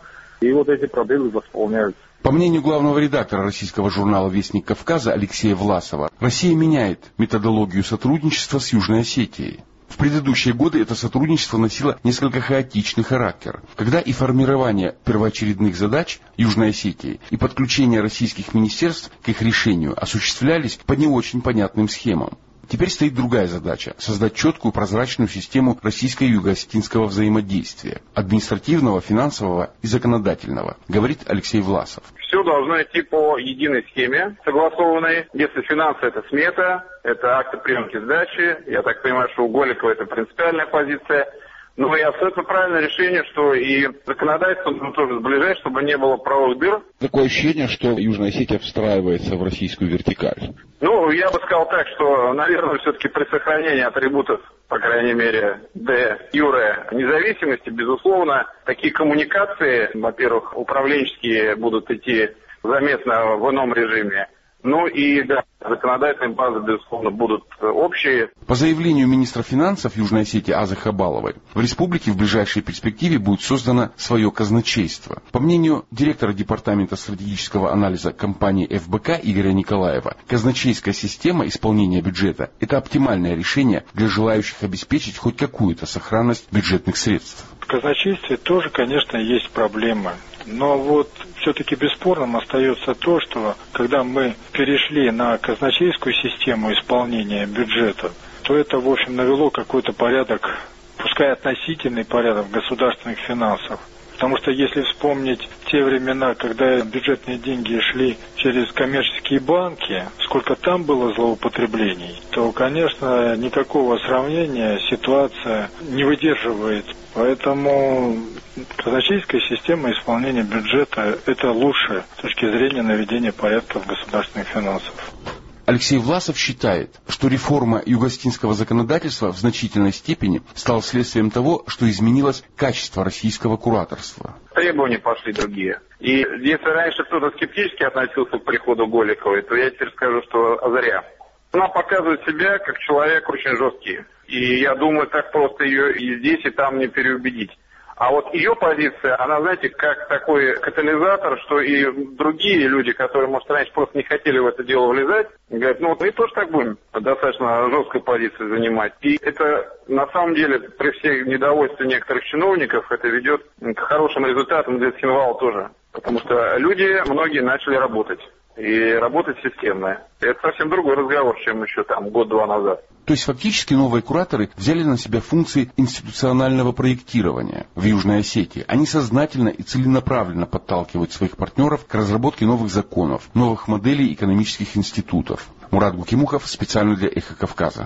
И вот эти пробелы восполняются. По мнению главного редактора российского журнала «Вестник Кавказа» Алексея Власова, Россия меняет методологию сотрудничества с Южной Осетией. В предыдущие годы это сотрудничество носило несколько хаотичный характер, когда и формирование первоочередных задач Южной Осетии, и подключение российских министерств к их решению осуществлялись по не очень понятным схемам. Теперь стоит другая задача – создать четкую прозрачную систему российско-юго-осетинского взаимодействия – административного, финансового и законодательного, говорит Алексей Власов. Все должно идти по единой схеме, согласованной. Если финансы – это смета, это акты приемки сдачи. Я так понимаю, что у Голикова это принципиальная позиция. Ну и абсолютно правильное решение, что и законодательство нужно тоже сближать, чтобы не было правовых дыр. Такое ощущение, что Южная Осетия встраивается в российскую вертикаль. Ну, я бы сказал так, что, наверное, все-таки при сохранении атрибутов, по крайней мере, де юре независимости, безусловно, такие коммуникации, во-первых, управленческие будут идти заметно в ином режиме. Ну и, да, законодательные базы, безусловно, будут общие. По заявлению министра финансов Южной Осетии Азы Хабаловой, в республике в ближайшей перспективе будет создано свое казначейство. По мнению директора департамента стратегического анализа компании ФБК Игоря Николаева, казначейская система исполнения бюджета – это оптимальное решение для желающих обеспечить хоть какую-то сохранность бюджетных средств. В казначействе тоже, конечно, есть проблемы. Но вот все-таки бесспорным остается то, что когда мы перешли на казначейскую систему исполнения бюджета, то это, в общем, навело какой-то порядок, пускай относительный порядок в государственных финансах. Потому что если вспомнить те времена, когда бюджетные деньги шли через коммерческие банки, сколько там было злоупотреблений, то, конечно, никакого сравнения ситуация не выдерживает. Поэтому казначейская система исполнения бюджета – это лучше с точки зрения наведения порядка в государственных финансах. Алексей Власов считает, что реформа юго-осетинского законодательства в значительной степени стала следствием того, что изменилось качество российского кураторства. Требования пошли другие. И если раньше кто-то скептически относился к приходу Голиковой, то я теперь скажу, что зря. Она показывает себя как человек очень жесткий. И я думаю, так просто ее и здесь, и там не переубедить. А вот ее позиция, она, знаете, как такой катализатор, что и другие люди, которые, может, раньше просто не хотели в это дело влезать, говорят, ну вот мы тоже так будем достаточно жесткой позиции занимать. И это, на самом деле, при всех недовольстве некоторых чиновников, это ведет к хорошим результатам для Цхинвала тоже. Потому что люди, многие начали работать. И работать системно. Это совсем другой разговор, чем еще там год-два назад. То есть фактически новые кураторы взяли на себя функции институционального проектирования в Южной Осетии. Они сознательно и целенаправленно подталкивают своих партнеров к разработке новых законов, новых моделей экономических институтов. Мурат Гукимухов специально для «Эхо Кавказа».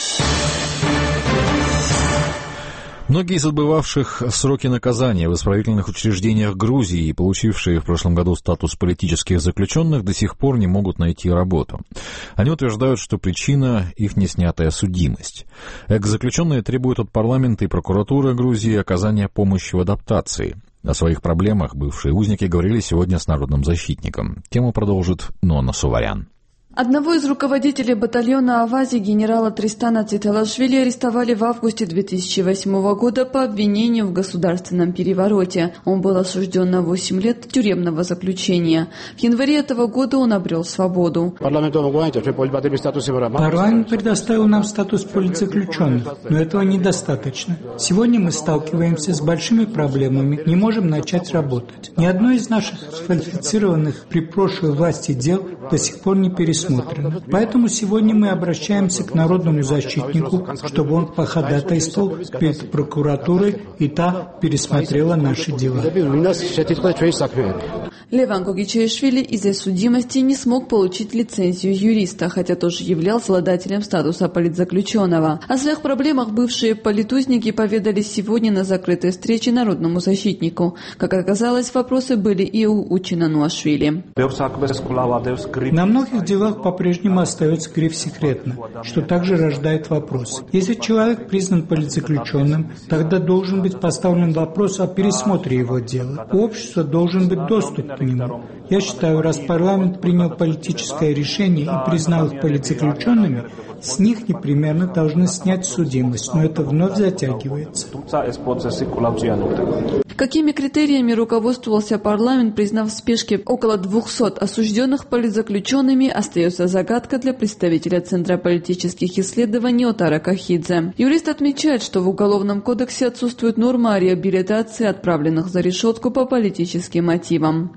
Многие из отбывавших сроки наказания в исправительных учреждениях Грузии и получившие в прошлом году статус политических заключенных до сих пор не могут найти работу. Они утверждают, что причина – их неснятая судимость. Экс-заключенные требуют от парламента и прокуратуры Грузии оказания помощи в адаптации. О своих проблемах бывшие узники говорили сегодня с народным защитником. Тему продолжит Нонна Суварян. Одного из руководителей батальона Авази генерала Тристана Циталашвили арестовали в августе 2008 года по обвинению в государственном перевороте. Он был осужден на 8 лет тюремного заключения. В январе этого года он обрел свободу. Парламент предоставил нам статус политзаключенных, но этого недостаточно. Сегодня мы сталкиваемся с большими проблемами, не можем начать работать. Ни одно из наших сфальсифицированных при прошлой власти дел до сих пор не пересмотрено. Поэтому сегодня мы обращаемся к народному защитнику, чтобы он походатайствовал перед прокуратурой, и та пересмотрела наши дела. Леван Гогичаишвили из-за судимости не смог получить лицензию юриста, хотя тоже являлся обладателем статуса политзаключенного. О своих проблемах бывшие политузники поведали сегодня на закрытой встрече народному защитнику. Как оказалось, вопросы были и у Чинануашвили. На многих делах по-прежнему остается гриф «секретно», что также рождает вопрос. Если человек признан политзаключенным, тогда должен быть поставлен вопрос о пересмотре его дела. У общества должен быть доступ к нему. Я считаю, раз парламент принял политическое решение и признал их политзаключенными, с них непременно должны снять судимость, но это вновь затягивается. Какими критериями руководствовался парламент, признав в спешке около 200 осужденных политзаключенными, остается загадка для представителя Центра политических исследований Отара Кахидзе. Юрист отмечает, что в Уголовном кодексе отсутствует норма о реабилитации отправленных за решетку по политическим мотивам.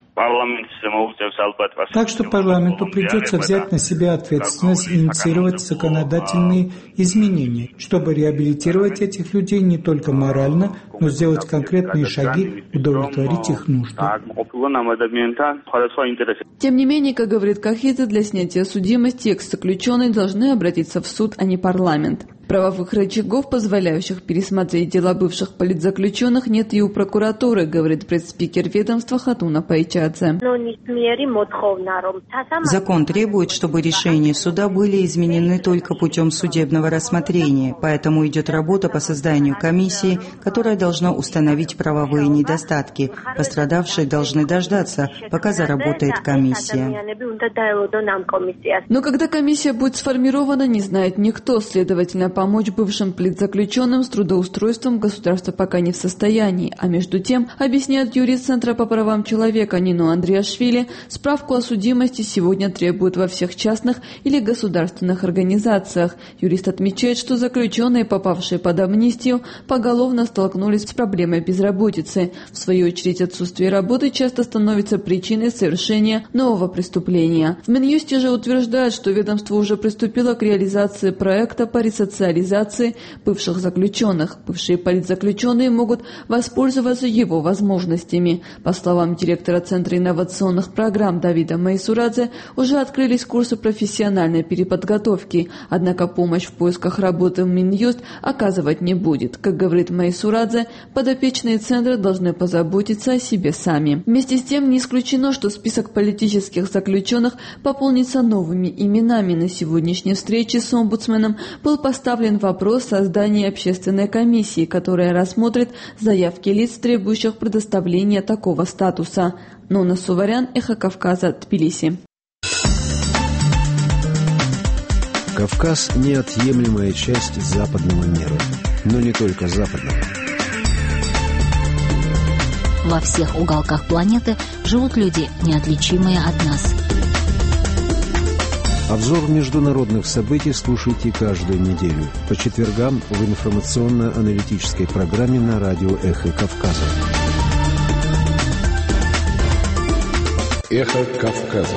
Так что парламенту придется взять на себя ответственность и инициировать законодательные изменения, чтобы реабилитировать этих людей не только морально, но сделать конкретные шаги, удовлетворить их нужды. Тем не менее, как говорит Кахидзе, для снятия судимости экс-заключенные должны обратиться в суд, а не парламент. Правовых рычагов, позволяющих пересмотреть дела бывших политзаключенных, нет и у прокуратуры, говорит пресс-спикер ведомства Хатуна Пайчадзе. Закон требует, чтобы решения суда были изменены только путем судебного рассмотрения, поэтому идет работа по созданию комиссии, которая должна установить правовые недостатки. Пострадавшие должны дождаться, пока заработает комиссия. Но когда комиссия будет сформирована, не знает никто, следовательно, помочь бывшим политзаключенным с трудоустройством государство пока не в состоянии. А между тем, объясняет юрист Центра по правам человека Нино Андриашвили, справку о судимости сегодня требуют во всех частных или государственных организациях. Юрист отмечает, что заключенные, попавшие под амнистию, поголовно столкнулись с проблемой безработицы. В свою очередь, отсутствие работы часто становится причиной совершения нового преступления. В Минюсте же утверждают, что ведомство уже приступило к реализации проекта по ресоциализации бывших заключенных. Бывшие политзаключенные могут воспользоваться его возможностями. По словам директора Центра инновационных программ Давида Майсурадзе, уже открылись курсы профессиональной переподготовки, однако помощь в поисках работы в Минюст оказывать не будет. Как говорит Майсурадзе, подопечные центра должны позаботиться о себе сами. Вместе с тем не исключено, что список политических заключенных пополнится новыми именами. На сегодняшней встрече с омбудсменом был поставлен вопрос создания общественной комиссии, которая рассмотрит заявки лиц, требующих предоставления такого статуса. Нона Суварян, Эхо Кавказа, Тбилиси. Кавказ – неотъемлемая часть западного мира, но не только западного. Во всех уголках планеты живут люди, неотличимые от нас. Обзор международных событий слушайте каждую неделю по четвергам в информационно-аналитической программе на радио «Эхо Кавказа». «Эхо Кавказа».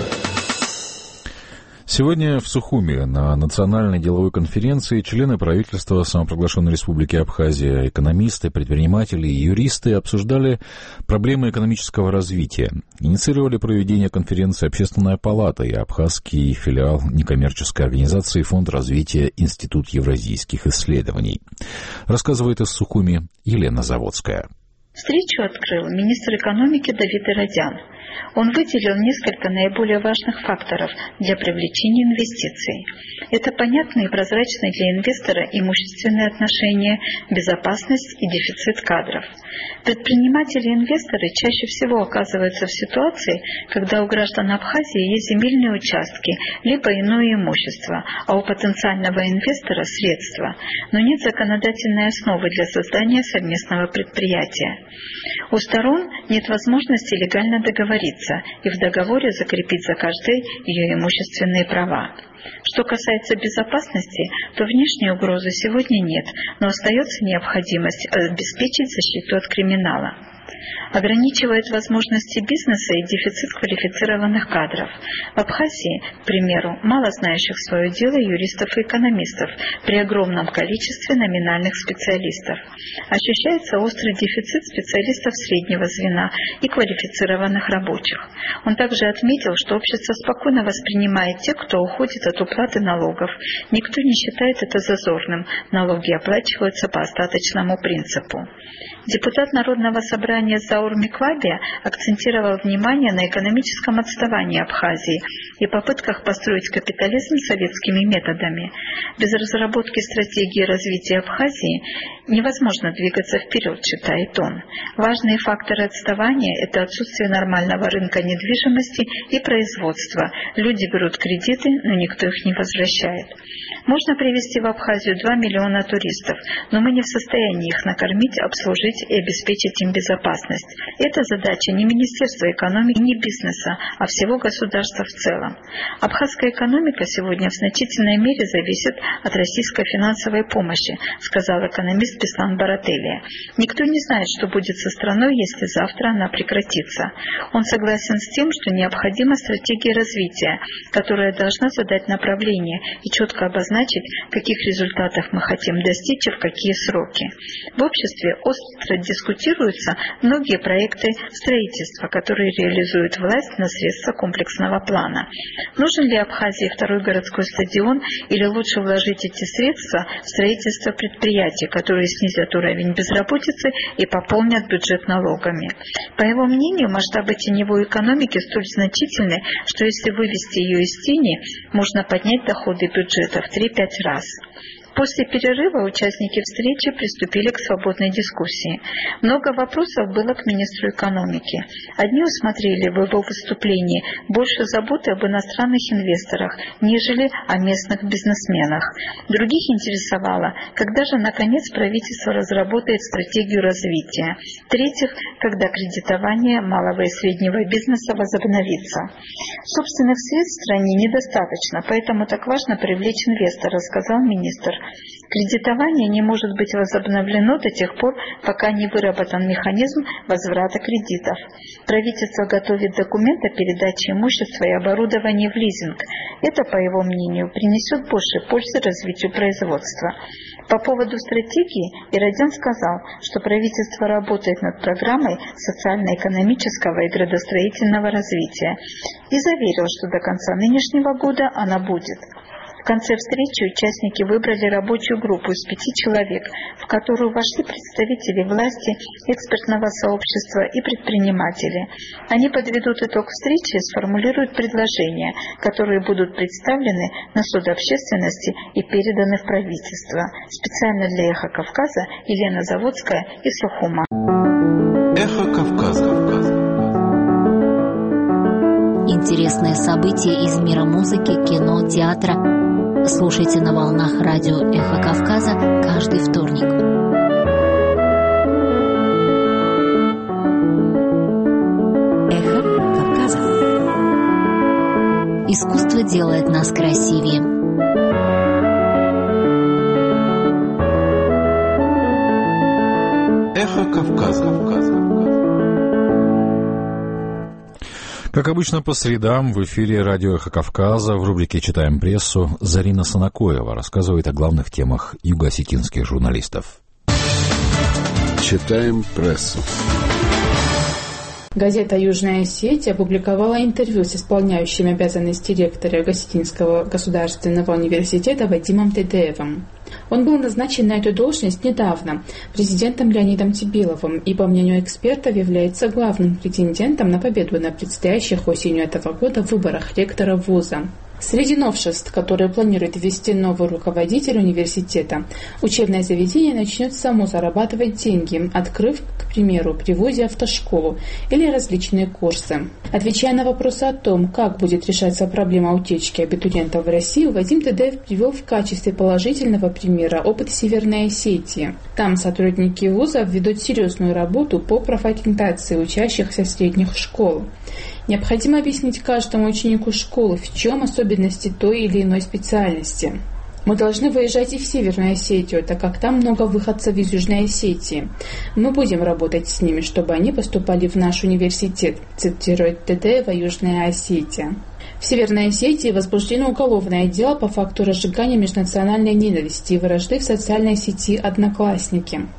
Сегодня в Сухуми на национальной деловой конференции члены правительства самопровозглашенной республики Абхазия, экономисты, предприниматели и юристы обсуждали проблемы экономического развития. Инициировали проведение конференции Общественная палата и абхазский филиал некоммерческой организации Фонд развития Институт евразийских исследований. Рассказывает из Сухуми Елена Заводская. Встречу открыл министр экономики Давид Ирадян. Он выделил несколько наиболее важных факторов для привлечения инвестиций. Это понятные и прозрачные для инвестора имущественные отношения, безопасность и дефицит кадров. Предприниматели и инвесторы чаще всего оказываются в ситуации, когда у граждан Абхазии есть земельные участки, либо иное имущество, а у потенциального инвестора средства, но нет законодательной основы для создания совместного предприятия. У сторон нет возможности легально договориться и в договоре закрепить за каждой ее имущественные права. Что касается безопасности, то внешней угрозы сегодня нет, но остается необходимость обеспечить защиту от криминала. Ограничивает возможности бизнеса и дефицит квалифицированных кадров. В Абхазии, к примеру, мало знающих свое дело юристов и экономистов при огромном количестве номинальных специалистов. Ощущается острый дефицит специалистов среднего звена и квалифицированных рабочих. Он также отметил, что общество спокойно воспринимает тех, кто уходит от уплаты налогов. Никто не считает это зазорным. Налоги оплачиваются по остаточному принципу. Депутат Народного собрания Заур Миквабия акцентировал внимание на экономическом отставании Абхазии и попытках построить капитализм советскими методами. Без разработки стратегии развития Абхазии невозможно двигаться вперед, считает он. Важные факторы отставания – это отсутствие нормального рынка недвижимости и производства. Люди берут кредиты, но никто их не возвращает. Можно привезти в Абхазию 2 миллиона туристов, но мы не в состоянии их накормить, обслужить и обеспечить им безопасность. Это задача не Министерства экономики, не бизнеса, а всего государства в целом. Абхазская экономика сегодня в значительной мере зависит от российской финансовой помощи, сказал экономист Беслан Барателия. Никто не знает, что будет со страной, если завтра она прекратится. Он согласен с тем, что необходима стратегия развития, которая должна задать направление и четко обозначить, каких результатов мы хотим достичь и в какие сроки. В обществе остро дискутируются многие проекты строительства, которые реализует власть на средства комплексного плана. Нужен ли Абхазии второй городской стадион или лучше вложить эти средства в строительство предприятий, которые снизят уровень безработицы и пополнят бюджет налогами? По его мнению, масштабы теневой экономики столь значительны, что если вывести ее из тени, можно поднять доходы бюджета в 3-5 раз. После перерыва участники встречи приступили к свободной дискуссии. Много вопросов было к министру экономики. Одни усмотрели в его выступлении больше заботы об иностранных инвесторах, нежели о местных бизнесменах. Других интересовало, когда же наконец правительство разработает стратегию развития. Третьих, когда кредитование малого и среднего бизнеса возобновится. Собственных средств в стране недостаточно, поэтому так важно привлечь инвестора, сказал министр. Кредитование не может быть возобновлено до тех пор, пока не выработан механизм возврата кредитов. Правительство готовит документ о передаче имущества и оборудования в лизинг. Это, по его мнению, принесет больше пользы развитию производства. По поводу стратегии Иродян сказал, что правительство работает над программой социально-экономического и градостроительного развития и заверил, что до конца нынешнего года она будет. В конце встречи участники выбрали рабочую группу из 5 человек, в которую вошли представители власти, экспертного сообщества и предприниматели. Они подведут итог встречи и сформулируют предложения, которые будут представлены на суд общественности и переданы в правительство. Специально для «Эхо Кавказа» Елена Заводская и Сухума. «Эхо Кавказа». Интересные события из мира музыки, кино, театра. Слушайте на волнах радио «Эхо Кавказа» каждый вторник. «Эхо Кавказа». Искусство делает нас красивее. «Эхо Кавказа». Как обычно, по средам в эфире радио «Эхо Кавказа» в рубрике «Читаем прессу» Зарина Санакоева рассказывает о главных темах юго-осетинских журналистов. Читаем прессу. Газета «Южная Осетия» опубликовала интервью с исполняющим обязанности ректора Юго-Осетинского государственного университета Вадимом Тедеевым. Он был назначен на эту должность недавно президентом Леонидом Тибиловым и, по мнению экспертов, является главным претендентом на победу на предстоящих осенью этого года выборах ректора вуза. Среди новшеств, которые планирует ввести новый руководитель университета, учебное заведение начнет само зарабатывать деньги, открыв, к примеру, при вузе автошколу или различные курсы. Отвечая на вопросы о том, как будет решаться проблема утечки абитуриентов в Россию, Вадим Тедеев привел в качестве положительного примера опыт Северной Осетии. Там сотрудники вуза ведут серьезную работу по профориентации учащихся средних школ. Необходимо объяснить каждому ученику школы, в чем особенности той или иной специальности. Мы должны выезжать и в Северную Осетию, так как там много выходцев из Южной Осетии. Мы будем работать с ними, чтобы они поступали в наш университет, цитирует Тедеева «Южная Осетия». В Северной Осетии возбуждено уголовное дело по факту разжигания межнациональной ненависти и вражды в социальной сети «Одноклассники».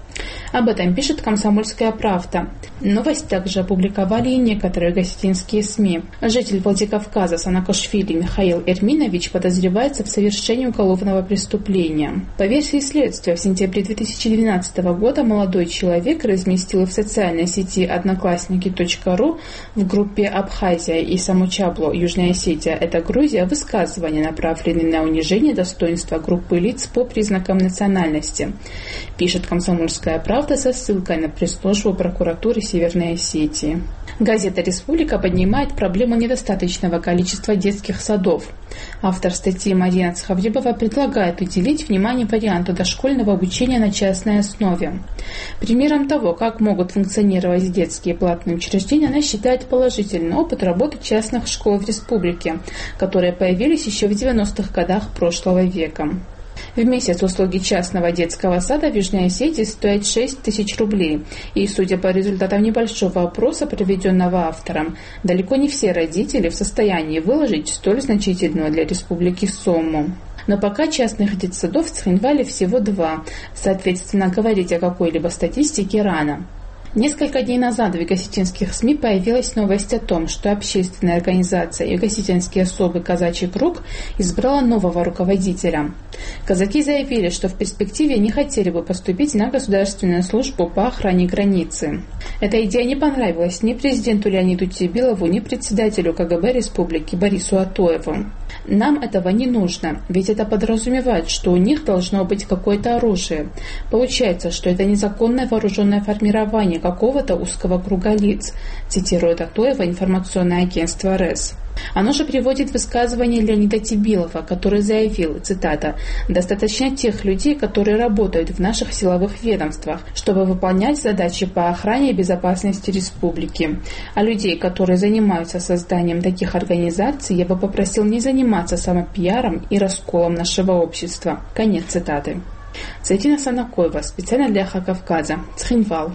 Об этом пишет «Комсомольская правда». Новость также опубликовали и некоторые гостинские СМИ. Житель Владикавказа Санакашвили Михаил Эрминович подозревается в совершении уголовного преступления. По версии следствия, в сентябре 2012 года молодой человек разместил в социальной сети одноклассники.ру в группе «Абхазия» и «Самочабло. Южная Осетия – это Грузия» высказывания, направленные на унижение достоинства группы лиц по признакам национальности. Пишет «Комсомольская правда» со ссылкой на пресс-службу прокуратуры Северной Осетии. Газета «Республика» поднимает проблему недостаточного количества детских садов. Автор статьи Марина Цхавребова предлагает уделить внимание варианту дошкольного обучения на частной основе. Примером того, как могут функционировать детские платные учреждения, она считает положительный опыт работы частных школ в республике, которые появились еще в 90-х годах прошлого века. В месяц услуги частного детского сада в Южной Осетии стоят 6 тысяч рублей. И, судя по результатам небольшого опроса, проведенного автором, далеко не все родители в состоянии выложить столь значительную для республики сумму. Но пока частных детсадов в Цхинвале всего 2. Соответственно, говорить о какой-либо статистике рано. Несколько дней назад в юго-осетинских СМИ появилась новость о том, что общественная организация «Юго-осетинский особый казачий круг» избрала нового руководителя. Казаки заявили, что в перспективе не хотели бы поступить на государственную службу по охране границы. Эта идея не понравилась ни президенту Леониду Тибилову, ни председателю КГБ республики Борису Атоеву. Нам этого не нужно, ведь это подразумевает, что у них должно быть какое-то оружие. Получается, что это незаконное вооруженное формирование какого-то узкого круга лиц, цитирует Атоева информационное агентство РЭС. Оно же приводит высказывание Леонида Тибилова, который заявил, цитата, «достаточно тех людей, которые работают в наших силовых ведомствах, чтобы выполнять задачи по охране и безопасности республики. А людей, которые занимаются созданием таких организаций, я бы попросил не заниматься самопиаром и расколом нашего общества». Конец цитаты. Цветина Санакоева, специально для Эхо Кавказа, Цхинвал.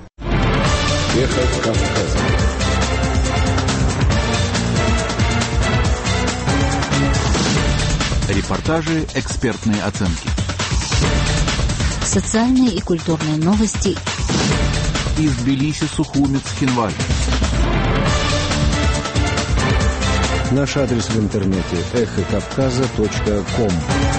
Эхо Кавказа. Репортажи, экспертные оценки. Социальные и культурные новости. Из Тбилиси, Сухуми, Цхинваль. Наш адрес в интернете эхокавказа.ком.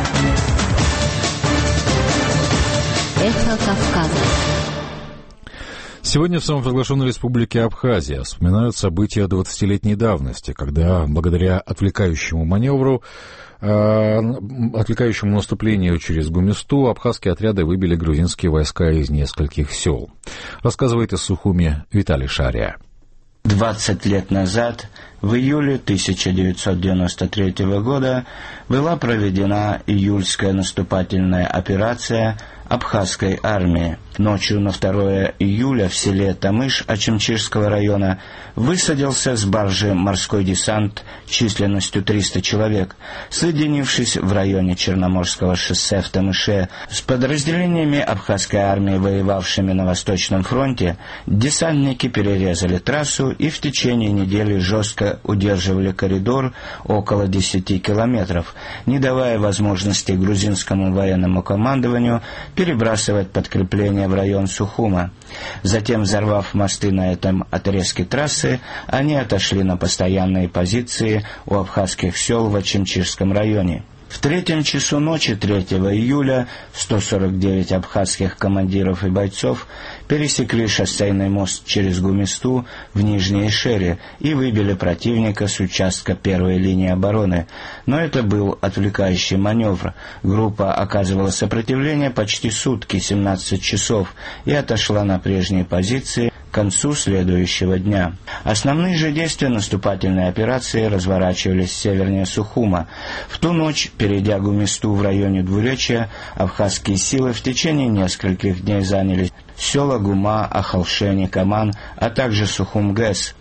Эхо Кавказа. Сегодня в самопровозглашенной республике Абхазия вспоминают события 20-летней давности, когда благодаря отвлекающему наступлению через Гумисту абхазские отряды выбили грузинские войска из нескольких сел. Рассказывает из Сухуми Виталий Шария. 20 лет назад, в июле 1993 года, была проведена июльская наступательная операция абхазской армии. Ночью на 2 июля в селе Тамыш Ачимчирского района высадился с баржи морской десант численностью 300 человек. Соединившись в районе Черноморского шоссе в Тамыше с подразделениями абхазской армии, воевавшими на Восточном фронте, десантники перерезали трассу и в течение недели жестко удерживали коридор около 10 километров, не давая возможности грузинскому военному командованию перебрасывать подкрепления в район Сухума. Затем, взорвав мосты на этом отрезке трассы, они отошли на постоянные позиции у абхазских сел в Ачимчирском районе. В 3 часу ночи 3 июля 149 абхазских командиров и бойцов пересекли шоссейный мост через Гумисту в Нижней Шере и выбили противника с участка первой линии обороны. Но это был отвлекающий маневр. Группа оказывала сопротивление почти сутки, 17 часов, и отошла на прежние позиции к концу следующего дня. Основные же действия наступательной операции разворачивались севернее Сухума. В ту ночь, перейдя Гумисту в районе Двуречья, абхазские силы в течение нескольких дней заняли села Гума, Ахалшени, Каман, а также Сухум-ГЭС.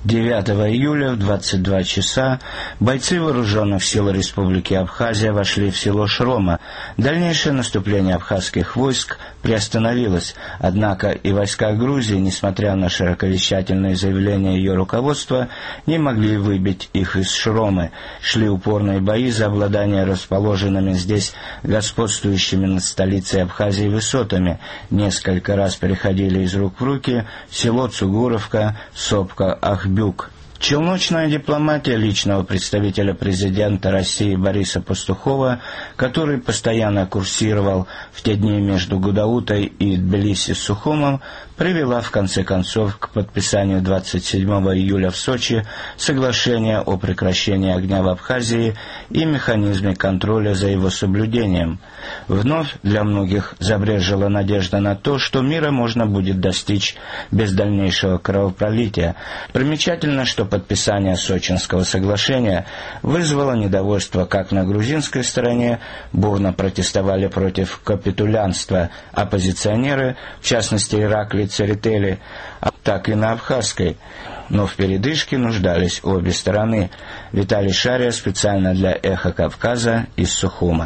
9 июля в 22 часа бойцы вооруженных сил Республики Абхазия вошли в село Шрома. Дальнейшее наступление абхазских войск приостановилось, однако и войска Грузии, несмотря на широковещательные заявления ее руководства, не могли выбить их из Шромы. Шли упорные бои за обладание расположенными здесь господствующими над столицей Абхазии высотами. Несколько раз переходили из рук в руки село Цугуровка, сопка Ахбюк. Челночная дипломатия личного представителя президента России Бориса Пастухова, который постоянно курсировал в те дни между Гудаутой и Тбилиси-Сухумом, привела в конце концов к подписанию 27 июля в Сочи соглашения о прекращении огня в Абхазии и механизме контроля за его соблюдением. Вновь для многих забрежила надежда на то, что мира можно будет достичь без дальнейшего кровопролития. Примечательно, что подписание Сочинского соглашения вызвало недовольство как на грузинской стороне, бурно протестовали против капитулянства оппозиционеры, в частности Ираклий Церетели, так и на абхазской. Но в передышке нуждались обе стороны. Виталий Шария специально для «Эхо Кавказа» из Сухума.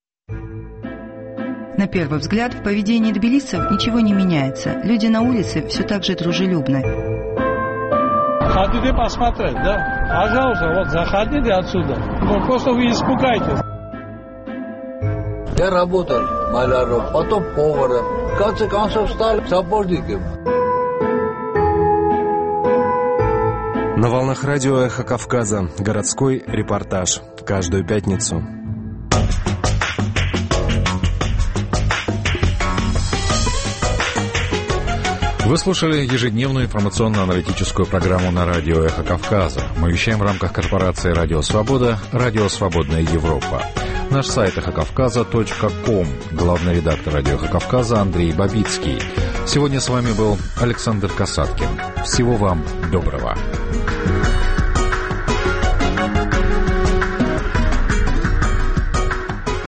На первый взгляд, в поведении тбилисцев ничего не меняется. Люди на улице все так же дружелюбны. Хотите посмотреть, да? Пожалуйста, вот заходите отсюда. Просто вы испугаетесь. Я работал маляром, потом поваром. В конце концов стал сапожником. На волнах радио «Эхо Кавказа» городской репортаж. Каждую пятницу. Вы слушали ежедневную информационно-аналитическую программу на радио «Эхо Кавказа». Мы вещаем в рамках корпорации «Радио Свобода», «Радио Свободная Европа». Наш сайт эхокавказа.ком. Главный редактор радио «Эхо Кавказа» Андрей Бабицкий. Сегодня с вами был Александр Касаткин. Всего вам доброго.